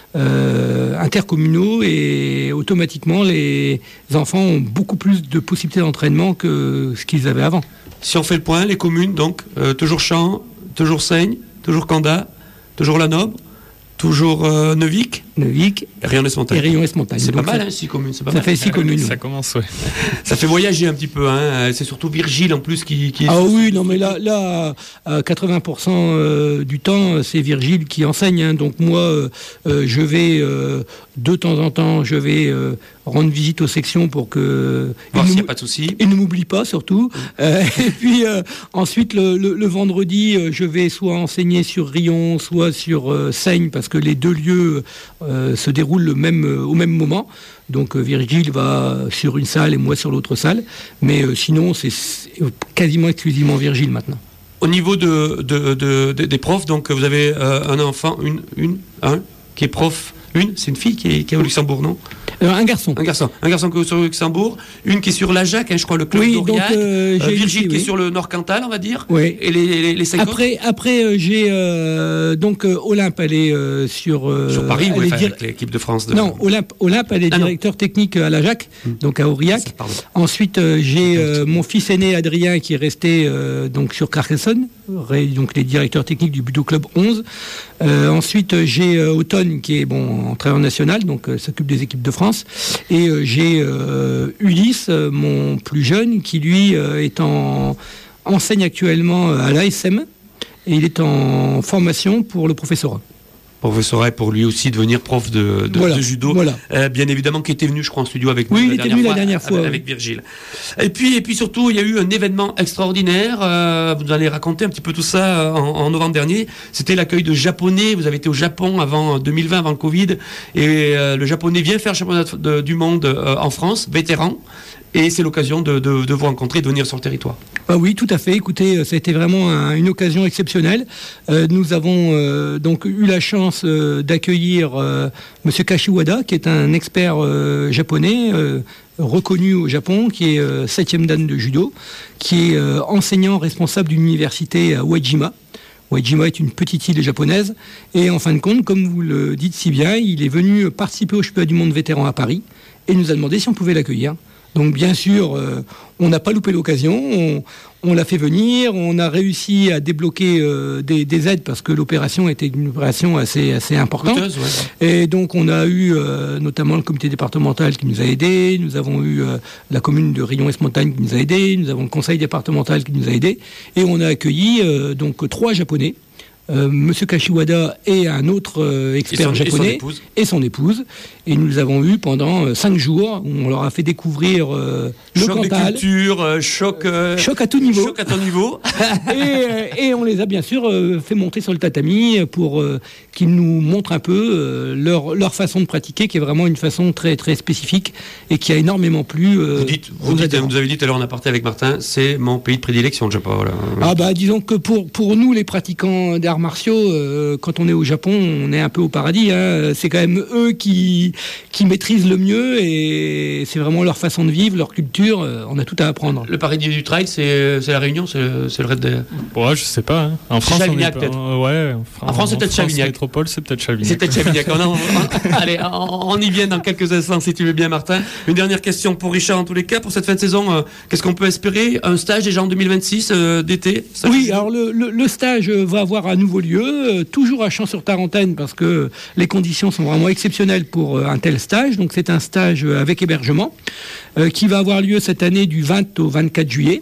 [SPEAKER 4] euh, intercommunaux et automatiquement les enfants ont beaucoup plus de possibilités d'entraînement que ce qu'ils avaient avant.
[SPEAKER 2] Si on fait le point, les communes, donc euh, toujours Champs, toujours Seigne, toujours Canda, toujours Lanobre, toujours euh, Neuvic,
[SPEAKER 4] Neuvic
[SPEAKER 2] et Rion-Montagne.
[SPEAKER 4] Et Rion-Montagne.
[SPEAKER 2] C'est
[SPEAKER 4] donc
[SPEAKER 2] pas mal,
[SPEAKER 4] ça,
[SPEAKER 2] hein, six communes. C'est pas
[SPEAKER 4] ça
[SPEAKER 2] mal.
[SPEAKER 4] fait six communes.
[SPEAKER 3] Ça commence, ouais.
[SPEAKER 2] Ça fait voyager un petit peu. Hein. C'est surtout Virgile en plus qui. qui est
[SPEAKER 4] ah oui, non mais là, là, à quatre-vingts pour cent du temps, c'est Virgile qui enseigne. Hein. Donc moi, euh, je vais euh, de temps en temps, je vais euh, rendre visite aux sections pour que.
[SPEAKER 2] Voir s'il n'y a pas de souci.
[SPEAKER 4] Et ne m'oublie pas surtout. euh, et puis euh, ensuite, le, le, le vendredi, je vais soit enseigner sur Rion, soit sur euh, Seigne, parce que les deux lieux euh, se déroulent le même, euh, au même moment. Donc euh, Virgile va sur une salle et moi sur l'autre salle. Mais euh, sinon, c'est, c'est quasiment exclusivement Virgile maintenant.
[SPEAKER 2] Au niveau de, de, de, de, des profs, donc vous avez euh, un enfant, une, une, un, qui est prof. Une, c'est une fille qui est, qui est au Luxembourg, non
[SPEAKER 4] euh, Un garçon.
[SPEAKER 2] Un garçon. Un garçon qui est sur le Luxembourg. Une qui est sur l'Ajac, hein, je crois, le club
[SPEAKER 4] oui,
[SPEAKER 2] d'Aurillac.
[SPEAKER 4] Euh,
[SPEAKER 2] euh, Virgile
[SPEAKER 4] ici,
[SPEAKER 2] qui
[SPEAKER 4] oui.
[SPEAKER 2] est sur le Nord-Cantal, on va dire.
[SPEAKER 4] Oui.
[SPEAKER 2] Et les, les, les cinq
[SPEAKER 4] Après,
[SPEAKER 2] autres
[SPEAKER 4] après euh, j'ai euh, donc euh, Olympe, elle est euh, sur. Euh,
[SPEAKER 2] sur Paris, ou
[SPEAKER 4] est
[SPEAKER 2] enfin,
[SPEAKER 4] dir...
[SPEAKER 2] avec l'équipe de France de...
[SPEAKER 4] Non, Olympe, Olympe, elle est ah, directeur non. technique à l'Ajac, mmh. donc à Aurillac. Ça, Ensuite, euh, j'ai euh, mon fils aîné Adrien qui est resté euh, donc sur Carcassonne, donc les directeurs techniques du Budo Club onze. Euh, ensuite, j'ai euh, Automne qui est bon entraîneur national, donc euh, s'occupe des équipes de France. Et euh, j'ai euh, Ulysse, euh, mon plus jeune, qui lui euh, est en enseigne actuellement à l'A S M et il est en formation pour le professorat.
[SPEAKER 2] Professorat pour lui aussi devenir prof de, de,
[SPEAKER 4] voilà,
[SPEAKER 2] de judo,
[SPEAKER 4] voilà.
[SPEAKER 2] euh, bien évidemment, qui était venu, je crois, en studio avec nous.
[SPEAKER 4] Oui,
[SPEAKER 2] la
[SPEAKER 4] il était venu la dernière fois,
[SPEAKER 2] avec, avec Virgile. Et puis, et puis surtout, il y a eu un événement extraordinaire. Euh, vous allez raconter un petit peu tout ça en, en novembre dernier. C'était l'accueil de Japonais. Vous avez été au Japon avant deux mille vingt, avant le Covid, et euh, le Japonais vient faire le championnat de, du monde euh, en France, vétéran. Et c'est l'occasion de, de, de vous rencontrer, de venir sur le territoire.
[SPEAKER 4] Ah oui, tout à fait. Écoutez, ça a été vraiment un, une occasion exceptionnelle. Euh, nous avons euh, donc eu la chance euh, d'accueillir euh, Monsieur Kashiwada, qui est un expert euh, japonais euh, reconnu au Japon, qui est euh, septième dan de judo, qui est euh, enseignant responsable d'une université à Uejima. Uejima est une petite île japonaise. Et en fin de compte, comme vous le dites si bien, il est venu participer au championnat du monde vétéran à Paris et nous a demandé si on pouvait l'accueillir. Donc bien sûr, euh, on n'a pas loupé l'occasion, on, on l'a fait venir, on a réussi à débloquer euh, des, des aides parce que l'opération était une opération assez, assez importante.
[SPEAKER 2] Coûteuse, ouais.
[SPEAKER 4] Et donc on a eu euh, notamment le comité départemental qui nous a aidés, nous avons eu euh, la commune de Rion-Montagne qui nous a aidés, nous avons le conseil départemental qui nous a aidés, et on a accueilli euh, donc trois Japonais. Euh, Monsieur Kashiwada et un autre euh, expert
[SPEAKER 2] et son,
[SPEAKER 4] japonais
[SPEAKER 2] et son,
[SPEAKER 4] et son épouse. Et nous les avons eus pendant euh, cinq jours. Où on leur a fait découvrir euh, le
[SPEAKER 2] choc
[SPEAKER 4] Cantal.
[SPEAKER 2] Choc de culture, euh, choc, euh,
[SPEAKER 4] choc à tout niveau.
[SPEAKER 2] Choc à tout niveau.
[SPEAKER 4] et, euh, et on les a bien sûr euh, fait monter sur le tatami pour euh, qu'ils nous montrent un peu euh, leur, leur façon de pratiquer, qui est vraiment une façon très, très spécifique et qui a énormément plu. Euh,
[SPEAKER 2] vous, dites, vous, dites, vous avez dit tout à l'heure en aparté avec Martin, c'est mon pays de prédilection, le Japon. Voilà.
[SPEAKER 4] Ah bah disons que pour, pour nous, les pratiquants d'arts martiaux, euh, quand on est au Japon, on est un peu au paradis. Hein. C'est quand même eux qui, qui maîtrisent le mieux et c'est vraiment leur façon de vivre, leur culture. Euh, on a tout à apprendre.
[SPEAKER 2] Le paradis du trail, c'est, c'est la Réunion, c'est, c'est le raid de...
[SPEAKER 3] Ouais, je sais pas. Hein. En France,
[SPEAKER 2] Chavignac,
[SPEAKER 3] on est
[SPEAKER 2] peut-être.
[SPEAKER 3] pas... Ouais, en,
[SPEAKER 2] en France, c'est peut-être
[SPEAKER 3] France,
[SPEAKER 2] Chavignac.
[SPEAKER 3] Métropole, c'est peut-être Chavignac.
[SPEAKER 2] C'est peut-être Chavignac. on, on, on, allez, on, on y vient dans quelques instants, si tu veux bien, Martin. Une dernière question pour Richard, en tous les cas. Pour cette fin de saison, euh, qu'est-ce qu'on peut espérer? Un stage déjà en deux mille vingt-six, euh, d'été?
[SPEAKER 4] Oui, alors le, le, le stage va avoir un nouveau lieu, euh, toujours à Champs-sur-Tarentaine, parce que les conditions sont vraiment exceptionnelles pour euh, un tel stage. Donc c'est un stage avec hébergement euh, qui va avoir lieu cette année du vingt au vingt-quatre juillet.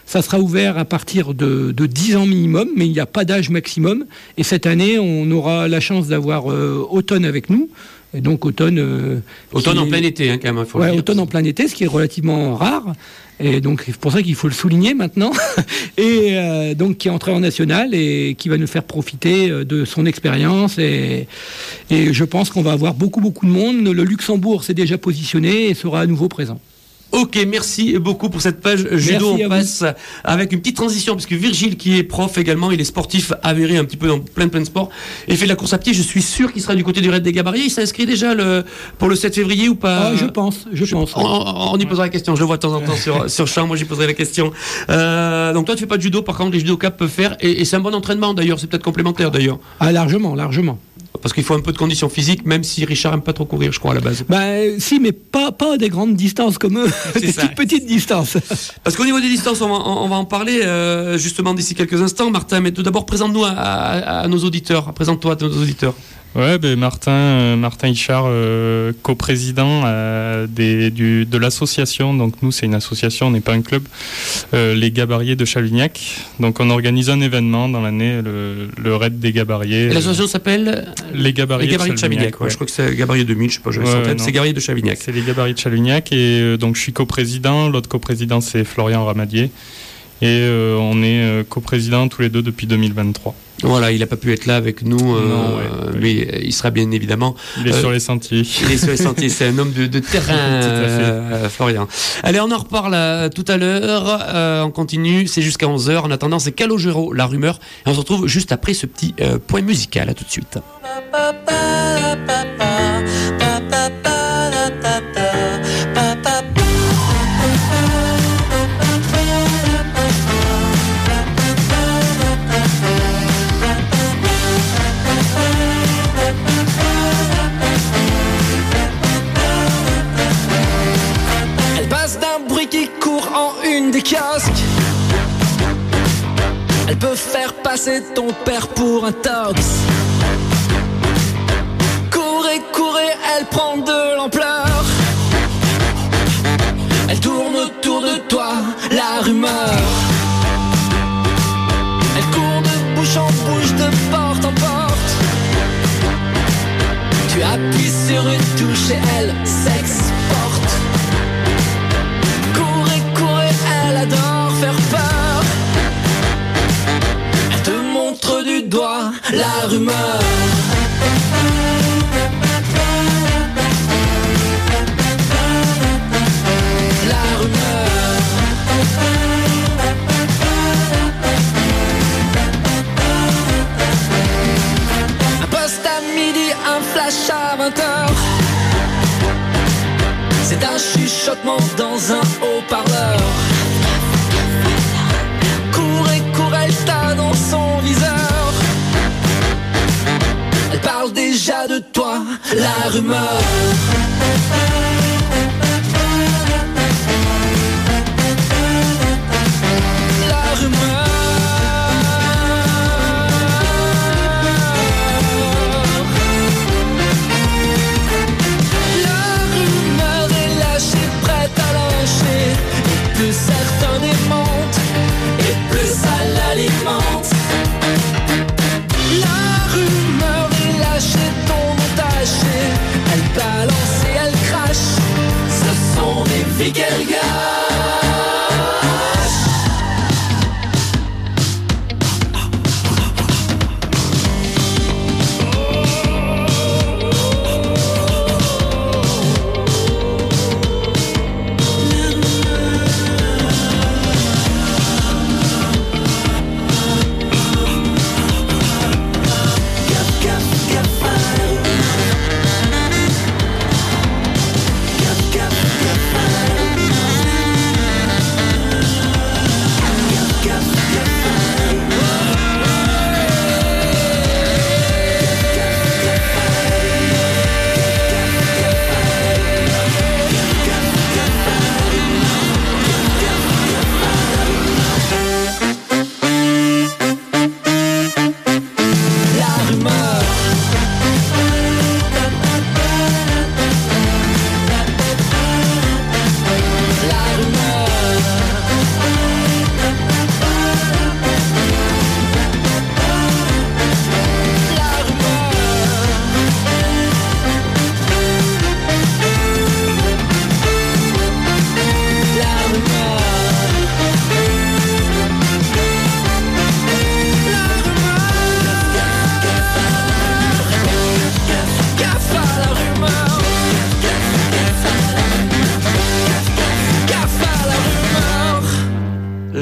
[SPEAKER 4] Ça sera ouvert à partir de, de dix ans minimum, mais il n'y a pas d'âge maximum. Et cette année, on aura la chance d'avoir euh, Automne avec nous. Et donc Automne... Euh,
[SPEAKER 2] automne en
[SPEAKER 4] est...
[SPEAKER 2] plein été, hein, quand même. Faut
[SPEAKER 4] ouais,
[SPEAKER 2] le dire.
[SPEAKER 4] Automne en plein été, ce qui est relativement rare. Et donc c'est pour ça qu'il faut le souligner maintenant. Et euh, donc qui est entré en national et qui va nous faire profiter de son expérience. Et, et je pense qu'on va avoir beaucoup, beaucoup de monde. Le Luxembourg s'est déjà positionné et sera à nouveau présent.
[SPEAKER 2] Ok, merci beaucoup pour cette page judo.
[SPEAKER 4] Merci
[SPEAKER 2] on passe vous. Avec une petite transition, parce que Virgile, qui est prof également, il est sportif avéré un petit peu dans plein plein de sports, et fait de la course à pied. Je suis sûr qu'il sera du côté du Raid des Gabarriers. Il s'inscrit déjà le, pour le sept février ou pas?
[SPEAKER 4] Ah, je pense, je, je pense.
[SPEAKER 2] On, on y posera la question. Je le vois de temps en temps sur, sur champ. Moi, j'y poserai la question. Euh, donc toi, tu fais pas de judo. Par contre, les judokas peuvent faire, et, et c'est un bon entraînement d'ailleurs. C'est peut-être complémentaire d'ailleurs.
[SPEAKER 4] Ah, largement, largement.
[SPEAKER 2] Parce qu'il faut un peu de condition physique, même si Richard aime pas trop courir, je crois, à la base.
[SPEAKER 4] Bah, si, mais pas, pas des grandes distances comme eux, des
[SPEAKER 2] ça.
[SPEAKER 4] petites, petites distances.
[SPEAKER 2] Parce qu'au niveau des distances, on va, on va en parler euh, justement d'ici quelques instants. Martin, mais tout d'abord, présente-nous à, à, à nos auditeurs. Présente-toi à nos auditeurs.
[SPEAKER 3] Ouais, ben Martin, euh, Martin Hichard, euh, coprésident euh, des, du, de l'association. Donc nous, c'est une association, on n'est pas un club. Euh, les Gabarriers de Chavignac. Donc on organise un événement dans l'année, le, le Raid des Gabarriers.
[SPEAKER 2] Et l'association s'appelle
[SPEAKER 3] Les Gabarriers,
[SPEAKER 2] les Gabarriers de Chavignac.
[SPEAKER 3] Chavignac ouais.
[SPEAKER 2] Ouais. Je crois que c'est Gabarriers deux mille, je sais pas, je ouais, ouais, c'est Gabarriers de Chavignac.
[SPEAKER 3] C'est les Gabarriers de Chavignac et euh, donc je suis coprésident. L'autre coprésident, c'est Florian Ramadier. Et euh, on est euh, coprésidents tous les deux depuis deux mille vingt-trois.
[SPEAKER 2] Voilà, il n'a pas pu être là avec nous, euh,
[SPEAKER 3] non, ouais,
[SPEAKER 2] mais ouais. il sera bien évidemment.
[SPEAKER 3] Il est euh, sur les sentiers.
[SPEAKER 2] Il est sur les sentiers, c'est un homme de, de terrain, euh, Florian. Allez, on en reparle euh, tout à l'heure, euh, on continue, c'est jusqu'à onze heures. En attendant, c'est Calogero, la rumeur, et on se retrouve juste après ce petit euh, point musical. À tout de suite.
[SPEAKER 5] Qui court en une des kiosques. Elle peut faire passer ton père pour un tox. Courez, courez, elle prend de l'ampleur. Elle tourne autour de toi, la rumeur. Elle court de bouche en bouche, de porte en porte. Tu appuies sur une touche et elle s'exporte. Elle adore faire peur. Elle te montre du doigt la rumeur. La rumeur. Un poste à midi, un flash à vingt heures. C'est un chuchotement dans un haut-parleur. Courez, courez, elle t'a dans son viseur. Elle parle déjà de toi, la rumeur. La rumeur. Plus certains démentent et plus ça l'alimente. La rumeur est lâchée, ton nom taché. Elle balance et elle crache.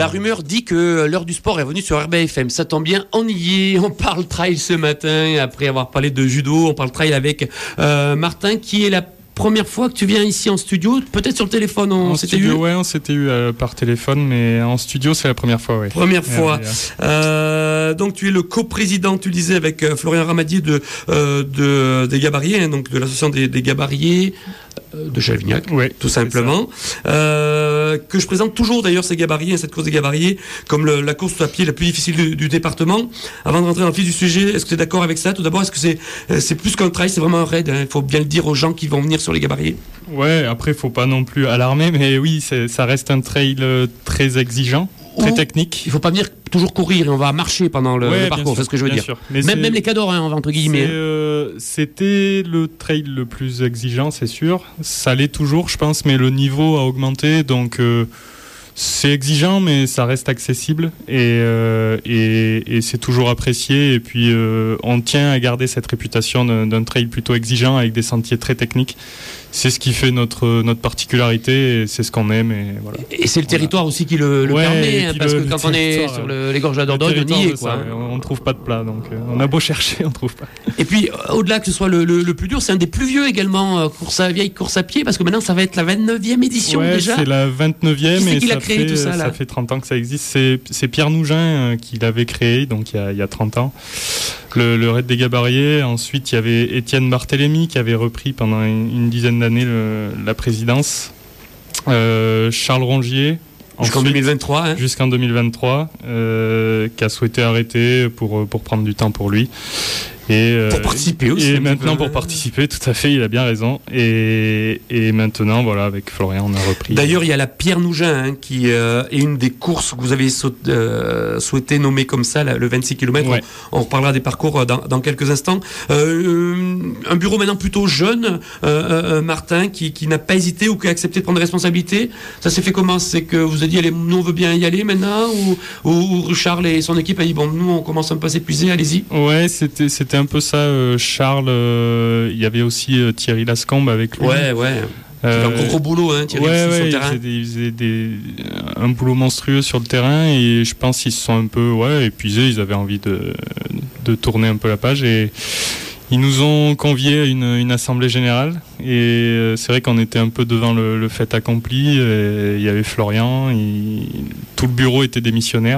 [SPEAKER 2] La rumeur dit que l'heure du sport est venue sur R B F M. Ça tombe bien, on y est. On parle trail ce matin. Après avoir parlé de judo, on parle trail avec euh, Martin, qui est la première fois que tu viens ici en studio, peut-être sur le téléphone, on
[SPEAKER 3] en
[SPEAKER 2] s'était
[SPEAKER 3] studio,
[SPEAKER 2] eu.
[SPEAKER 3] Ouais, on s'était eu euh, par téléphone, mais en studio, c'est la première fois, ouais.
[SPEAKER 2] Première fois.
[SPEAKER 3] Ouais, ouais.
[SPEAKER 2] Euh, donc tu es le coprésident, tu le disais, avec euh, Florian Ramadier de, euh, de des Gabariers, hein, donc de l'association des, des Gabariers euh, de Chavignac,
[SPEAKER 3] ouais,
[SPEAKER 2] tout simplement. Euh, que je présente toujours d'ailleurs ces Gabariers, hein, cette course des Gabariers, comme le, la course à pied la plus difficile du, du département. Avant de rentrer dans le vif du sujet, est-ce que tu es d'accord avec ça? Tout d'abord, est-ce que c'est c'est plus qu'un trail, c'est vraiment un raid? Il hein, faut bien le dire aux gens qui vont venir sur les Gabariers.
[SPEAKER 3] Ouais, après, faut pas non plus alarmer, mais oui, c'est, ça reste un trail très exigeant, très
[SPEAKER 2] Ou,
[SPEAKER 3] technique.
[SPEAKER 2] Il faut pas venir toujours courir et on va marcher pendant le,
[SPEAKER 3] ouais,
[SPEAKER 2] le parcours,
[SPEAKER 3] sûr,
[SPEAKER 2] c'est ce que je veux dire. Même, même les cadors, hein, entre guillemets.
[SPEAKER 3] C'est, euh, c'était le trail le plus exigeant, c'est sûr. Ça l'est toujours, je pense, mais le niveau a augmenté, donc euh, c'est exigeant, mais ça reste accessible et, euh, et, et c'est toujours apprécié. Et puis, euh, on tient à garder cette réputation d'un, d'un trail plutôt exigeant avec des sentiers très techniques. C'est ce qui fait notre, notre particularité et c'est ce qu'on aime. Et, voilà.
[SPEAKER 2] Et c'est le territoire voilà. aussi qui le, le
[SPEAKER 3] ouais,
[SPEAKER 2] permet, hein, parce
[SPEAKER 3] le,
[SPEAKER 2] que quand on est sur le, les gorges d'Ardenne, on y est. Quoi.
[SPEAKER 3] Ça, on ne trouve pas de plat, donc euh, on a beau chercher, on ne trouve pas.
[SPEAKER 2] Et puis, au-delà que ce soit le, le, le plus dur, c'est un des plus vieux également, euh, course à, vieille course à pied, parce que maintenant ça va être la vingt-neuvième édition
[SPEAKER 3] ouais,
[SPEAKER 2] déjà.
[SPEAKER 3] C'est la vingt-neuvième
[SPEAKER 2] qui c'est
[SPEAKER 3] et
[SPEAKER 2] qui
[SPEAKER 3] ça,
[SPEAKER 2] l'a créé,
[SPEAKER 3] fait,
[SPEAKER 2] tout ça, là
[SPEAKER 3] ça fait trente ans que ça existe. C'est, c'est Pierre Nougin euh, qui l'avait créé, donc il y a, il y a trente ans. Le, le raid des Gabariers. Ensuite, il y avait Étienne Barthélemy qui avait repris pendant une, une dizaine d'années le, la présidence. Euh, Charles Rongier.
[SPEAKER 2] Jusqu'en
[SPEAKER 3] ensuite,
[SPEAKER 2] deux mille vingt-trois. Hein.
[SPEAKER 3] Jusqu'en deux mille vingt-trois, euh, qui a souhaité arrêter pour, pour prendre du temps pour lui. Et,
[SPEAKER 2] pour participer aussi.
[SPEAKER 3] Et maintenant pour participer, tout à fait, il a bien raison. Et, et maintenant, voilà, avec Florian, on a repris.
[SPEAKER 2] D'ailleurs, il y a la Pierre Nougin, hein, qui euh, est une des courses que vous avez saut, euh, souhaité nommer comme ça, là, le vingt-six kilomètres. Ouais. On, on reparlera des parcours dans, dans quelques instants. Euh, un bureau maintenant plutôt jeune, euh, euh, Martin, qui, qui n'a pas hésité ou qui a accepté de prendre des responsabilités. Ça s'est fait comment? C'est que vous avez dit, allez, nous on veut bien y aller maintenant, ou, ou Charles et son équipe a dit, bon, nous on commence un peu à s'épuiser, allez-y.
[SPEAKER 3] Ouais, c'était, c'était un peu ça, euh, Charles. Euh, il y avait aussi euh, Thierry Lascombe avec lui.
[SPEAKER 2] Ouais, ouais. Euh, il fait un gros, gros boulot, hein, Thierry,
[SPEAKER 3] ouais,
[SPEAKER 2] sur
[SPEAKER 3] ouais,
[SPEAKER 2] le terrain.
[SPEAKER 3] Il faisait, des, il faisait des, un boulot monstrueux sur le terrain et je pense qu'ils se sont un peu ouais, épuisés. Ils avaient envie de, de tourner un peu la page et ils nous ont conviés à une, une assemblée générale et c'est vrai qu'on était un peu devant le, le fait accompli. Il y avait Florian, il, tout le bureau était démissionnaire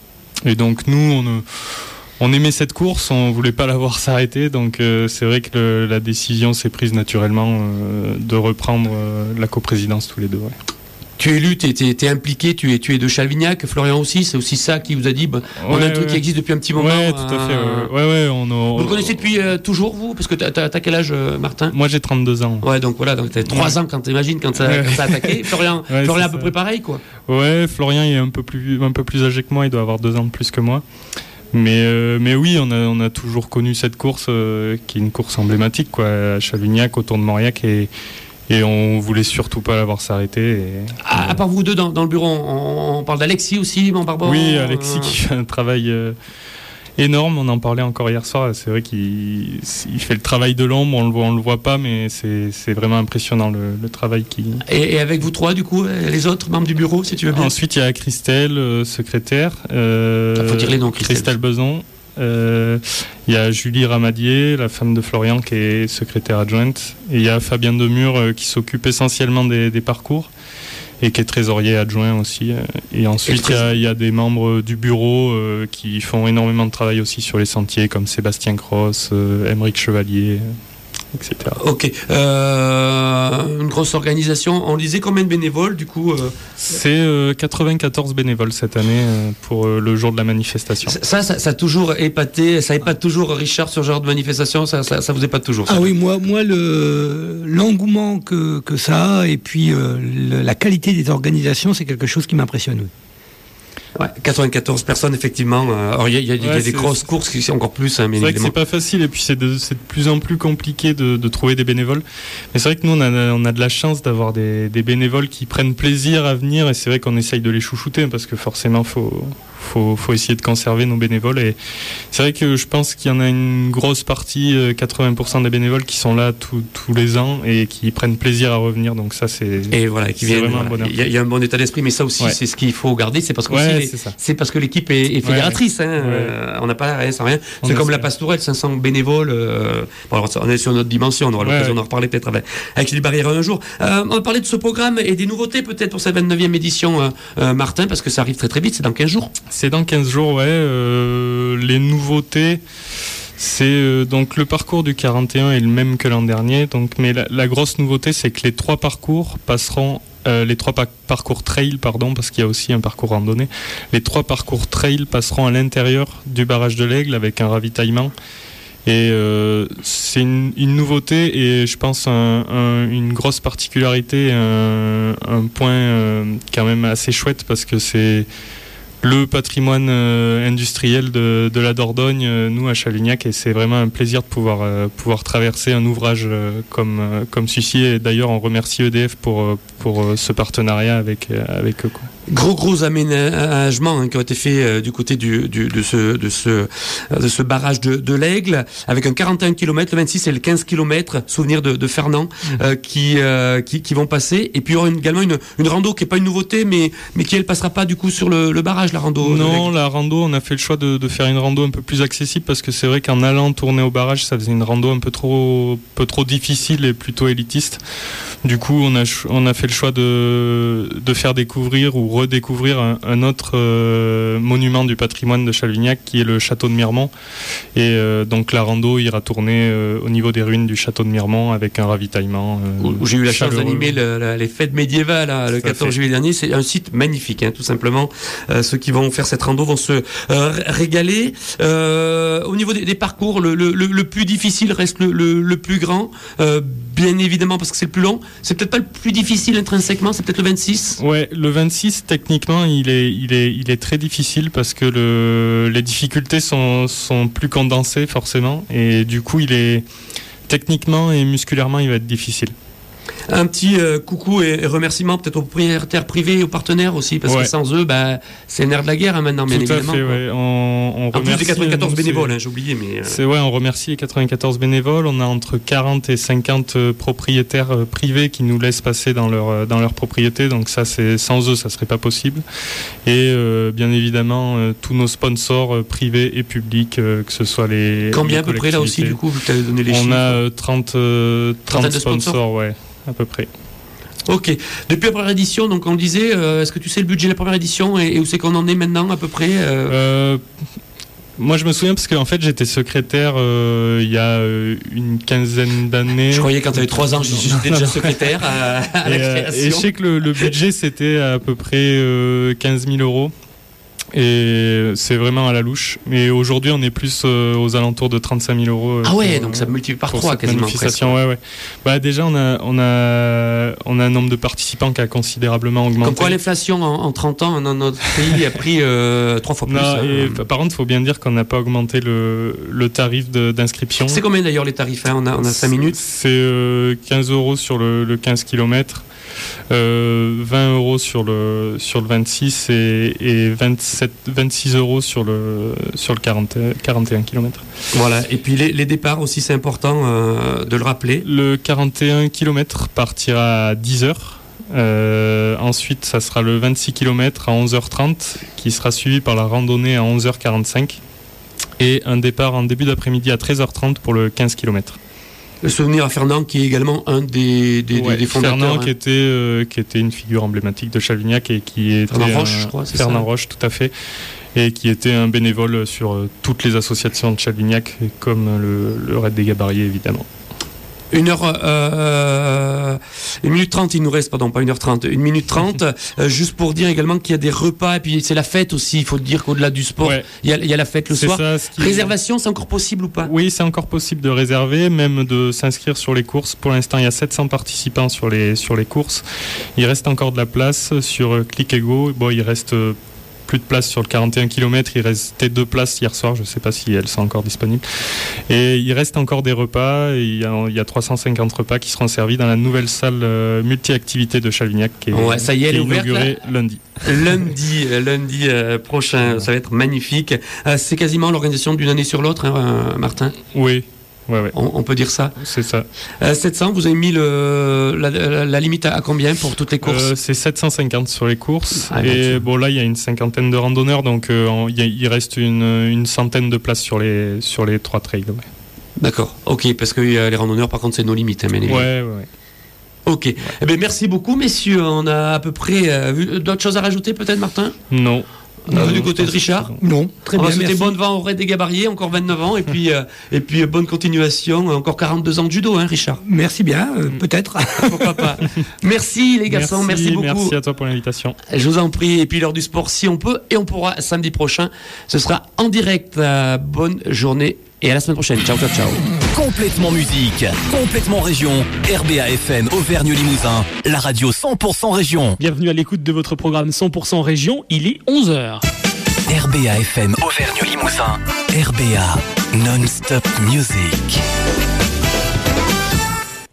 [SPEAKER 3] et donc nous, on On aimait cette course, on voulait pas la voir s'arrêter, donc euh, c'est vrai que le, la décision s'est prise naturellement euh, de reprendre euh, la coprésidence tous les deux. Ouais.
[SPEAKER 2] Tu es élu, tu es impliqué, tu es, tu es de Chavignac, Florian aussi, c'est aussi ça qui vous a dit, bah, on
[SPEAKER 3] ouais,
[SPEAKER 2] a un truc
[SPEAKER 3] ouais.
[SPEAKER 2] qui existe depuis un petit moment.
[SPEAKER 3] Ouais, tout à fait. Euh... Ouais, ouais, on a...
[SPEAKER 2] Vous le connaissez depuis euh, toujours, vous? Parce que t'as, t'as, t'as quel âge, euh, Martin?
[SPEAKER 3] Moi, j'ai trente-deux ans.
[SPEAKER 2] Ouais, donc voilà, donc t'as trois ouais. ans quand t'imagines quand ça,
[SPEAKER 3] ouais.
[SPEAKER 2] quand ça a attaqué. Florian,
[SPEAKER 3] ouais,
[SPEAKER 2] Florian à peu près pareil, quoi.
[SPEAKER 3] Ouais, Florian est un peu plus, un peu plus âgé que moi, il doit avoir deux ans de plus que moi. Mais, euh, mais oui, on a, on a toujours connu cette course euh, qui est une course emblématique quoi, à Chavignac, autour de Mauriac, et, et on voulait surtout pas la voir s'arrêter. Et,
[SPEAKER 2] à, à part vous deux dans, dans le bureau, on, on parle d'Alexis aussi, mon Barbon.
[SPEAKER 3] Oui, Alexis euh... qui fait un travail euh, énorme, on en parlait encore hier soir, c'est vrai qu'il il fait le travail de l'ombre, on le voit, on le voit pas, mais c'est, c'est vraiment impressionnant le, le travail qu'il...
[SPEAKER 2] Et, et avec vous trois, du coup, les autres membres du bureau, si tu veux bien.
[SPEAKER 3] Ensuite, il y a Christelle, euh, secrétaire. Euh,
[SPEAKER 2] Il faut dire les noms, Christelle.
[SPEAKER 3] Christelle Beson. Euh, il y a Julie Ramadier, la femme de Florian, qui est secrétaire adjointe. Et il y a Fabien Demure, euh, qui s'occupe essentiellement des, des parcours et qui est trésorier adjoint aussi. Et ensuite, il y, a, il y a des membres du bureau euh, qui font énormément de travail aussi sur les sentiers, comme Sébastien Cross, euh, Émeric Chevalier, et cetera.
[SPEAKER 2] Ok. Euh, une grosse organisation. On disait combien de bénévoles, du coup euh...
[SPEAKER 3] C'est euh, quatre-vingt-quatorze bénévoles cette année euh, pour euh, le jour de la manifestation.
[SPEAKER 2] Ça, ça, ça a toujours épaté, ça épate toujours Richard sur ce genre de manifestation, ça, ça, ça vous épate toujours ça.
[SPEAKER 4] Ah oui, moi, moi le, l'engouement que, que ça a et puis euh, le, la qualité des organisations, c'est quelque chose qui m'impressionne. Oui.
[SPEAKER 2] Ouais, quatre-vingt-quatorze personnes effectivement. Alors il y a, y a, ouais, y a des grosses courses qui sont encore plus. Hein,
[SPEAKER 3] c'est vrai que c'est pas facile et puis c'est de, c'est de plus en plus compliqué de, de trouver des bénévoles. Mais c'est vrai que nous on a, on a de la chance d'avoir des, des bénévoles qui prennent plaisir à venir et c'est vrai qu'on essaye de les chouchouter parce que forcément faut faut, faut essayer de conserver nos bénévoles. Et c'est vrai que je pense qu'il y en a une grosse partie, quatre-vingts pour cent des bénévoles qui sont là tout, tous les ans et qui prennent plaisir à revenir. Donc ça, c'est,
[SPEAKER 2] et voilà, qui
[SPEAKER 3] c'est
[SPEAKER 2] viennent,
[SPEAKER 3] vraiment
[SPEAKER 2] voilà.
[SPEAKER 3] un bonheur.
[SPEAKER 2] Il y, a, il y a un bon état d'esprit, mais ça aussi,
[SPEAKER 3] ouais.
[SPEAKER 2] c'est ce qu'il faut garder. C'est parce, que
[SPEAKER 3] ouais,
[SPEAKER 2] les,
[SPEAKER 3] c'est,
[SPEAKER 2] c'est parce que l'équipe est, est fédératrice. Ouais. Hein, ouais. Euh, on n'a pas rien sans rien. On c'est comme la Pastourelle, cinq cents bénévoles. Euh, bon, alors, on est sur notre dimension. On aura l'occasion ouais. d'en reparler peut-être avec, avec les barrières un jour. Euh, on va parler de ce programme et des nouveautés peut-être pour cette vingt-neuvième édition, euh, euh, Martin, parce que ça arrive très très vite. C'est dans quinze jours.
[SPEAKER 3] C'est dans quinze jours, ouais. Euh, les nouveautés. C'est euh, donc le parcours du quarante et un est le même que l'an dernier, donc, mais la, la grosse nouveauté, c'est que les trois parcours passeront, euh, les trois pa- parcours trail, pardon, parce qu'il y a aussi un parcours randonnée, les trois parcours trail passeront à l'intérieur du barrage de l'Aigle avec un ravitaillement. Et euh, c'est une, une nouveauté et je pense un, un, une grosse particularité, un, un point euh, quand même assez chouette parce que c'est le patrimoine euh, industriel de, de la Dordogne, euh, nous à Chavignac, et c'est vraiment un plaisir de pouvoir, euh, pouvoir traverser un ouvrage euh, comme, euh, comme celui-ci. Et d'ailleurs, on remercie E D F pour, pour euh, ce partenariat avec, euh, avec eux, quoi.
[SPEAKER 2] Gros gros aménagements hein, qui ont été faits euh, du côté du, du, de, ce, de, ce, de ce barrage de, de l'Aigle, avec un quarante et un kilomètres, le vingt-six et le quinze kilomètres, souvenir de, de Fernand, mmh. euh, qui, euh, qui, qui vont passer. Et puis il y aura une, également une, une rando qui n'est pas une nouveauté, mais, mais qui elle passera pas du coup sur le, le barrage, la rando.
[SPEAKER 3] Non, la rando, on a fait le choix de, de faire une rando un peu plus accessible parce que c'est vrai qu'en allant tourner au barrage, ça faisait une rando un peu trop, un peu trop difficile et plutôt élitiste. Du coup, on a, on a fait le choix de, de faire découvrir ou redécouvrir un, un autre euh, monument du patrimoine de Chavignac qui est le château de Miremont. Et euh, donc la rando ira tourner euh, au niveau des ruines du château de Miremont avec un ravitaillement. Euh,
[SPEAKER 2] où, où j'ai eu la chance d'animer le, la, les fêtes médiévales hein, le quatorze juillet dernier. C'est un site magnifique, hein, tout simplement. Euh, ceux qui vont faire cette rando vont se euh, régaler. Euh, au niveau des, des parcours, le, le, le plus difficile reste le, le, le plus grand, euh, bien évidemment parce que c'est le plus long. C'est peut-être pas le plus difficile intrinsèquement, c'est peut-être le vingt-six.
[SPEAKER 3] Ouais, le vingt-six, techniquement, il est, il est, il est très difficile parce que le, les difficultés sont, sont plus condensées forcément. Et du coup, il est techniquement et musculairement, il va être difficile.
[SPEAKER 2] Un petit euh, coucou et, et remerciement peut-être aux propriétaires privés et aux partenaires aussi, parce ouais. que sans eux, bah, c'est le nerf de la guerre hein, maintenant, bien
[SPEAKER 3] Tout
[SPEAKER 2] évidemment.
[SPEAKER 3] Tout à fait, ouais. on, on
[SPEAKER 2] en
[SPEAKER 3] remercie,
[SPEAKER 2] plus des quatre-vingt-quatorze euh, bénévoles, hein, j'ai oublié. Mais, euh...
[SPEAKER 3] c'est, ouais, on remercie les quatre-vingt-quatorze bénévoles. On a entre quarante et cinquante propriétaires euh, privés qui nous laissent passer dans leur, euh, dans leur propriété. Donc ça, c'est, sans eux, ça ne serait pas possible. Et euh, bien évidemment, euh, tous nos sponsors euh, privés et publics, euh, que ce soit les
[SPEAKER 2] Combien
[SPEAKER 3] les
[SPEAKER 2] à peu près là aussi, du coup, vu que tu avais donné les
[SPEAKER 3] on
[SPEAKER 2] chiffres?
[SPEAKER 3] On a euh, trente, euh, trente sponsors, sponsors, ouais, à peu près.
[SPEAKER 2] Ok. Depuis la première édition, donc on le disait, euh, est-ce que tu sais le budget de la première édition et, et où c'est qu'on en est maintenant à peu près euh...
[SPEAKER 3] Euh, Moi, je me souviens parce qu'en fait, j'étais secrétaire euh, il y a euh, une quinzaine d'années.
[SPEAKER 2] Je croyais quand tu avais trois ans, j'étais déjà secrétaire à, à la
[SPEAKER 3] et,
[SPEAKER 2] création.
[SPEAKER 3] Et je sais que le, le budget, c'était à peu près euh, quinze mille euros. Et c'est vraiment à la louche. Mais aujourd'hui, on est plus euh, aux alentours de trente-cinq mille euros. Euh,
[SPEAKER 2] ah ouais,
[SPEAKER 3] pour,
[SPEAKER 2] donc ça multiplie par
[SPEAKER 3] pour
[SPEAKER 2] trois quasiment.
[SPEAKER 3] Manifestation, ouais, ouais. Bah déjà, on a, on a, on a un nombre de participants qui a considérablement augmenté.
[SPEAKER 2] Comme quoi, l'inflation en, en trente ans dans notre pays a pris euh, trois fois plus.
[SPEAKER 3] Non,
[SPEAKER 2] hein.
[SPEAKER 3] et, par contre, il faut bien dire qu'on n'a pas augmenté le, le tarif de, d'inscription.
[SPEAKER 2] C'est combien d'ailleurs les tarifs hein on, a, on a cinq minutes.
[SPEAKER 3] C'est euh, quinze euros sur le, le quinze kilomètres. Euh, vingt euros sur le sur le vingt-six et, et vingt-sept, vingt-six euros sur le sur le quarante, quarante et un kilomètres.
[SPEAKER 2] Voilà. Et puis les, les départs aussi, c'est important euh, de le rappeler.
[SPEAKER 3] Le quarante et un kilomètres partira à dix heures. Euh, ensuite, ça sera le vingt-six kilomètres à onze heures trente, qui sera suivi par la randonnée à onze heures quarante-cinq et un départ en début d'après-midi à treize heures trente pour le quinze kilomètres.
[SPEAKER 2] Le souvenir à Fernand, qui est également un des, des, ouais, des fondateurs.
[SPEAKER 3] Fernand,
[SPEAKER 2] hein.
[SPEAKER 3] qui, était, euh, qui était une figure emblématique de Chavignac et qui était.
[SPEAKER 2] Fernand Roche,
[SPEAKER 3] un,
[SPEAKER 2] je crois, c'est
[SPEAKER 3] Fernand
[SPEAKER 2] ça.
[SPEAKER 3] Roche, tout à fait. Et qui était un bénévole sur euh, toutes les associations de Chavignac, comme le, le Raid des Gabariers, évidemment.
[SPEAKER 2] Une heure, euh, une minute trente, il nous reste, pardon, pas une heure trente, une minute trente, euh, juste pour dire également qu'il y a des repas, et puis c'est la fête aussi, il faut dire qu'au-delà du sport, ouais. il, y a, il y a la fête le
[SPEAKER 3] c'est
[SPEAKER 2] soir.
[SPEAKER 3] Ça, qui...
[SPEAKER 2] Réservation, c'est encore possible ou pas ?
[SPEAKER 3] Oui, c'est encore possible de réserver, même de s'inscrire sur les courses. Pour l'instant, il y a sept cents participants sur les, sur les courses. Il reste encore de la place sur Click et Go. Bon, il reste plus de place sur le quarante et un kilomètres. Il restait deux places hier soir. Je ne sais pas si elles sont encore disponibles. Et il reste encore des repas. Et il, y a, il y a trois cent cinquante repas qui seront servis dans la nouvelle salle euh, multi-activité de Chavignac qui est,
[SPEAKER 2] ouais, ça y est,
[SPEAKER 3] qui
[SPEAKER 2] elle
[SPEAKER 3] est
[SPEAKER 2] est ouverte,
[SPEAKER 3] inaugurée
[SPEAKER 2] là.
[SPEAKER 3] lundi.
[SPEAKER 2] Lundi, lundi euh, prochain, ça va être magnifique. Euh, c'est quasiment l'organisation d'une année sur l'autre, hein, euh, Martin.
[SPEAKER 3] Oui. Ouais, ouais.
[SPEAKER 2] On, on peut dire ça.
[SPEAKER 3] C'est ça.
[SPEAKER 2] Euh, sept cents, vous avez mis le, la, la, la limite à, à combien pour toutes les courses?
[SPEAKER 3] euh, C'est sept cent cinquante sur les courses.
[SPEAKER 2] Ah,
[SPEAKER 3] et bon, là, il y a une cinquantaine de randonneurs, donc euh, en, il, y a, il reste une, une centaine de places sur les, sur les trois trails. Ouais.
[SPEAKER 2] D'accord, ok, parce que euh, les randonneurs, par contre, c'est nos limites. Hein, mais les...
[SPEAKER 3] Ouais, ouais, ouais.
[SPEAKER 2] Ok. Ouais. Eh bien, merci beaucoup, messieurs. On a à peu près euh, vu d'autres choses à rajouter, peut-être, Martin?
[SPEAKER 3] Non.
[SPEAKER 2] Euh, du côté de Richard?
[SPEAKER 4] Non, très bien.
[SPEAKER 2] C'était bon vent au Raid des Gabariers, encore vingt-neuf ans, et puis, euh, et puis euh, bonne continuation, encore quarante-deux ans de judo, hein, Richard?
[SPEAKER 4] Merci bien, euh, peut-être.
[SPEAKER 2] Pourquoi pas. Merci les garçons, merci, merci beaucoup.
[SPEAKER 3] Merci à toi pour l'invitation.
[SPEAKER 2] Je vous en prie, et puis l'heure du sport, si on peut, et on pourra samedi prochain, ce sera en direct. Euh, bonne journée, et à la semaine prochaine. Ciao, ciao, ciao.
[SPEAKER 1] Complètement musique, complètement région, R B A F M Auvergne-Limousin, la radio cent pour cent région.
[SPEAKER 6] Bienvenue à l'écoute de votre programme cent pour cent région, il est onze heures.
[SPEAKER 1] R B A F M Auvergne-Limousin, R B A non-stop music.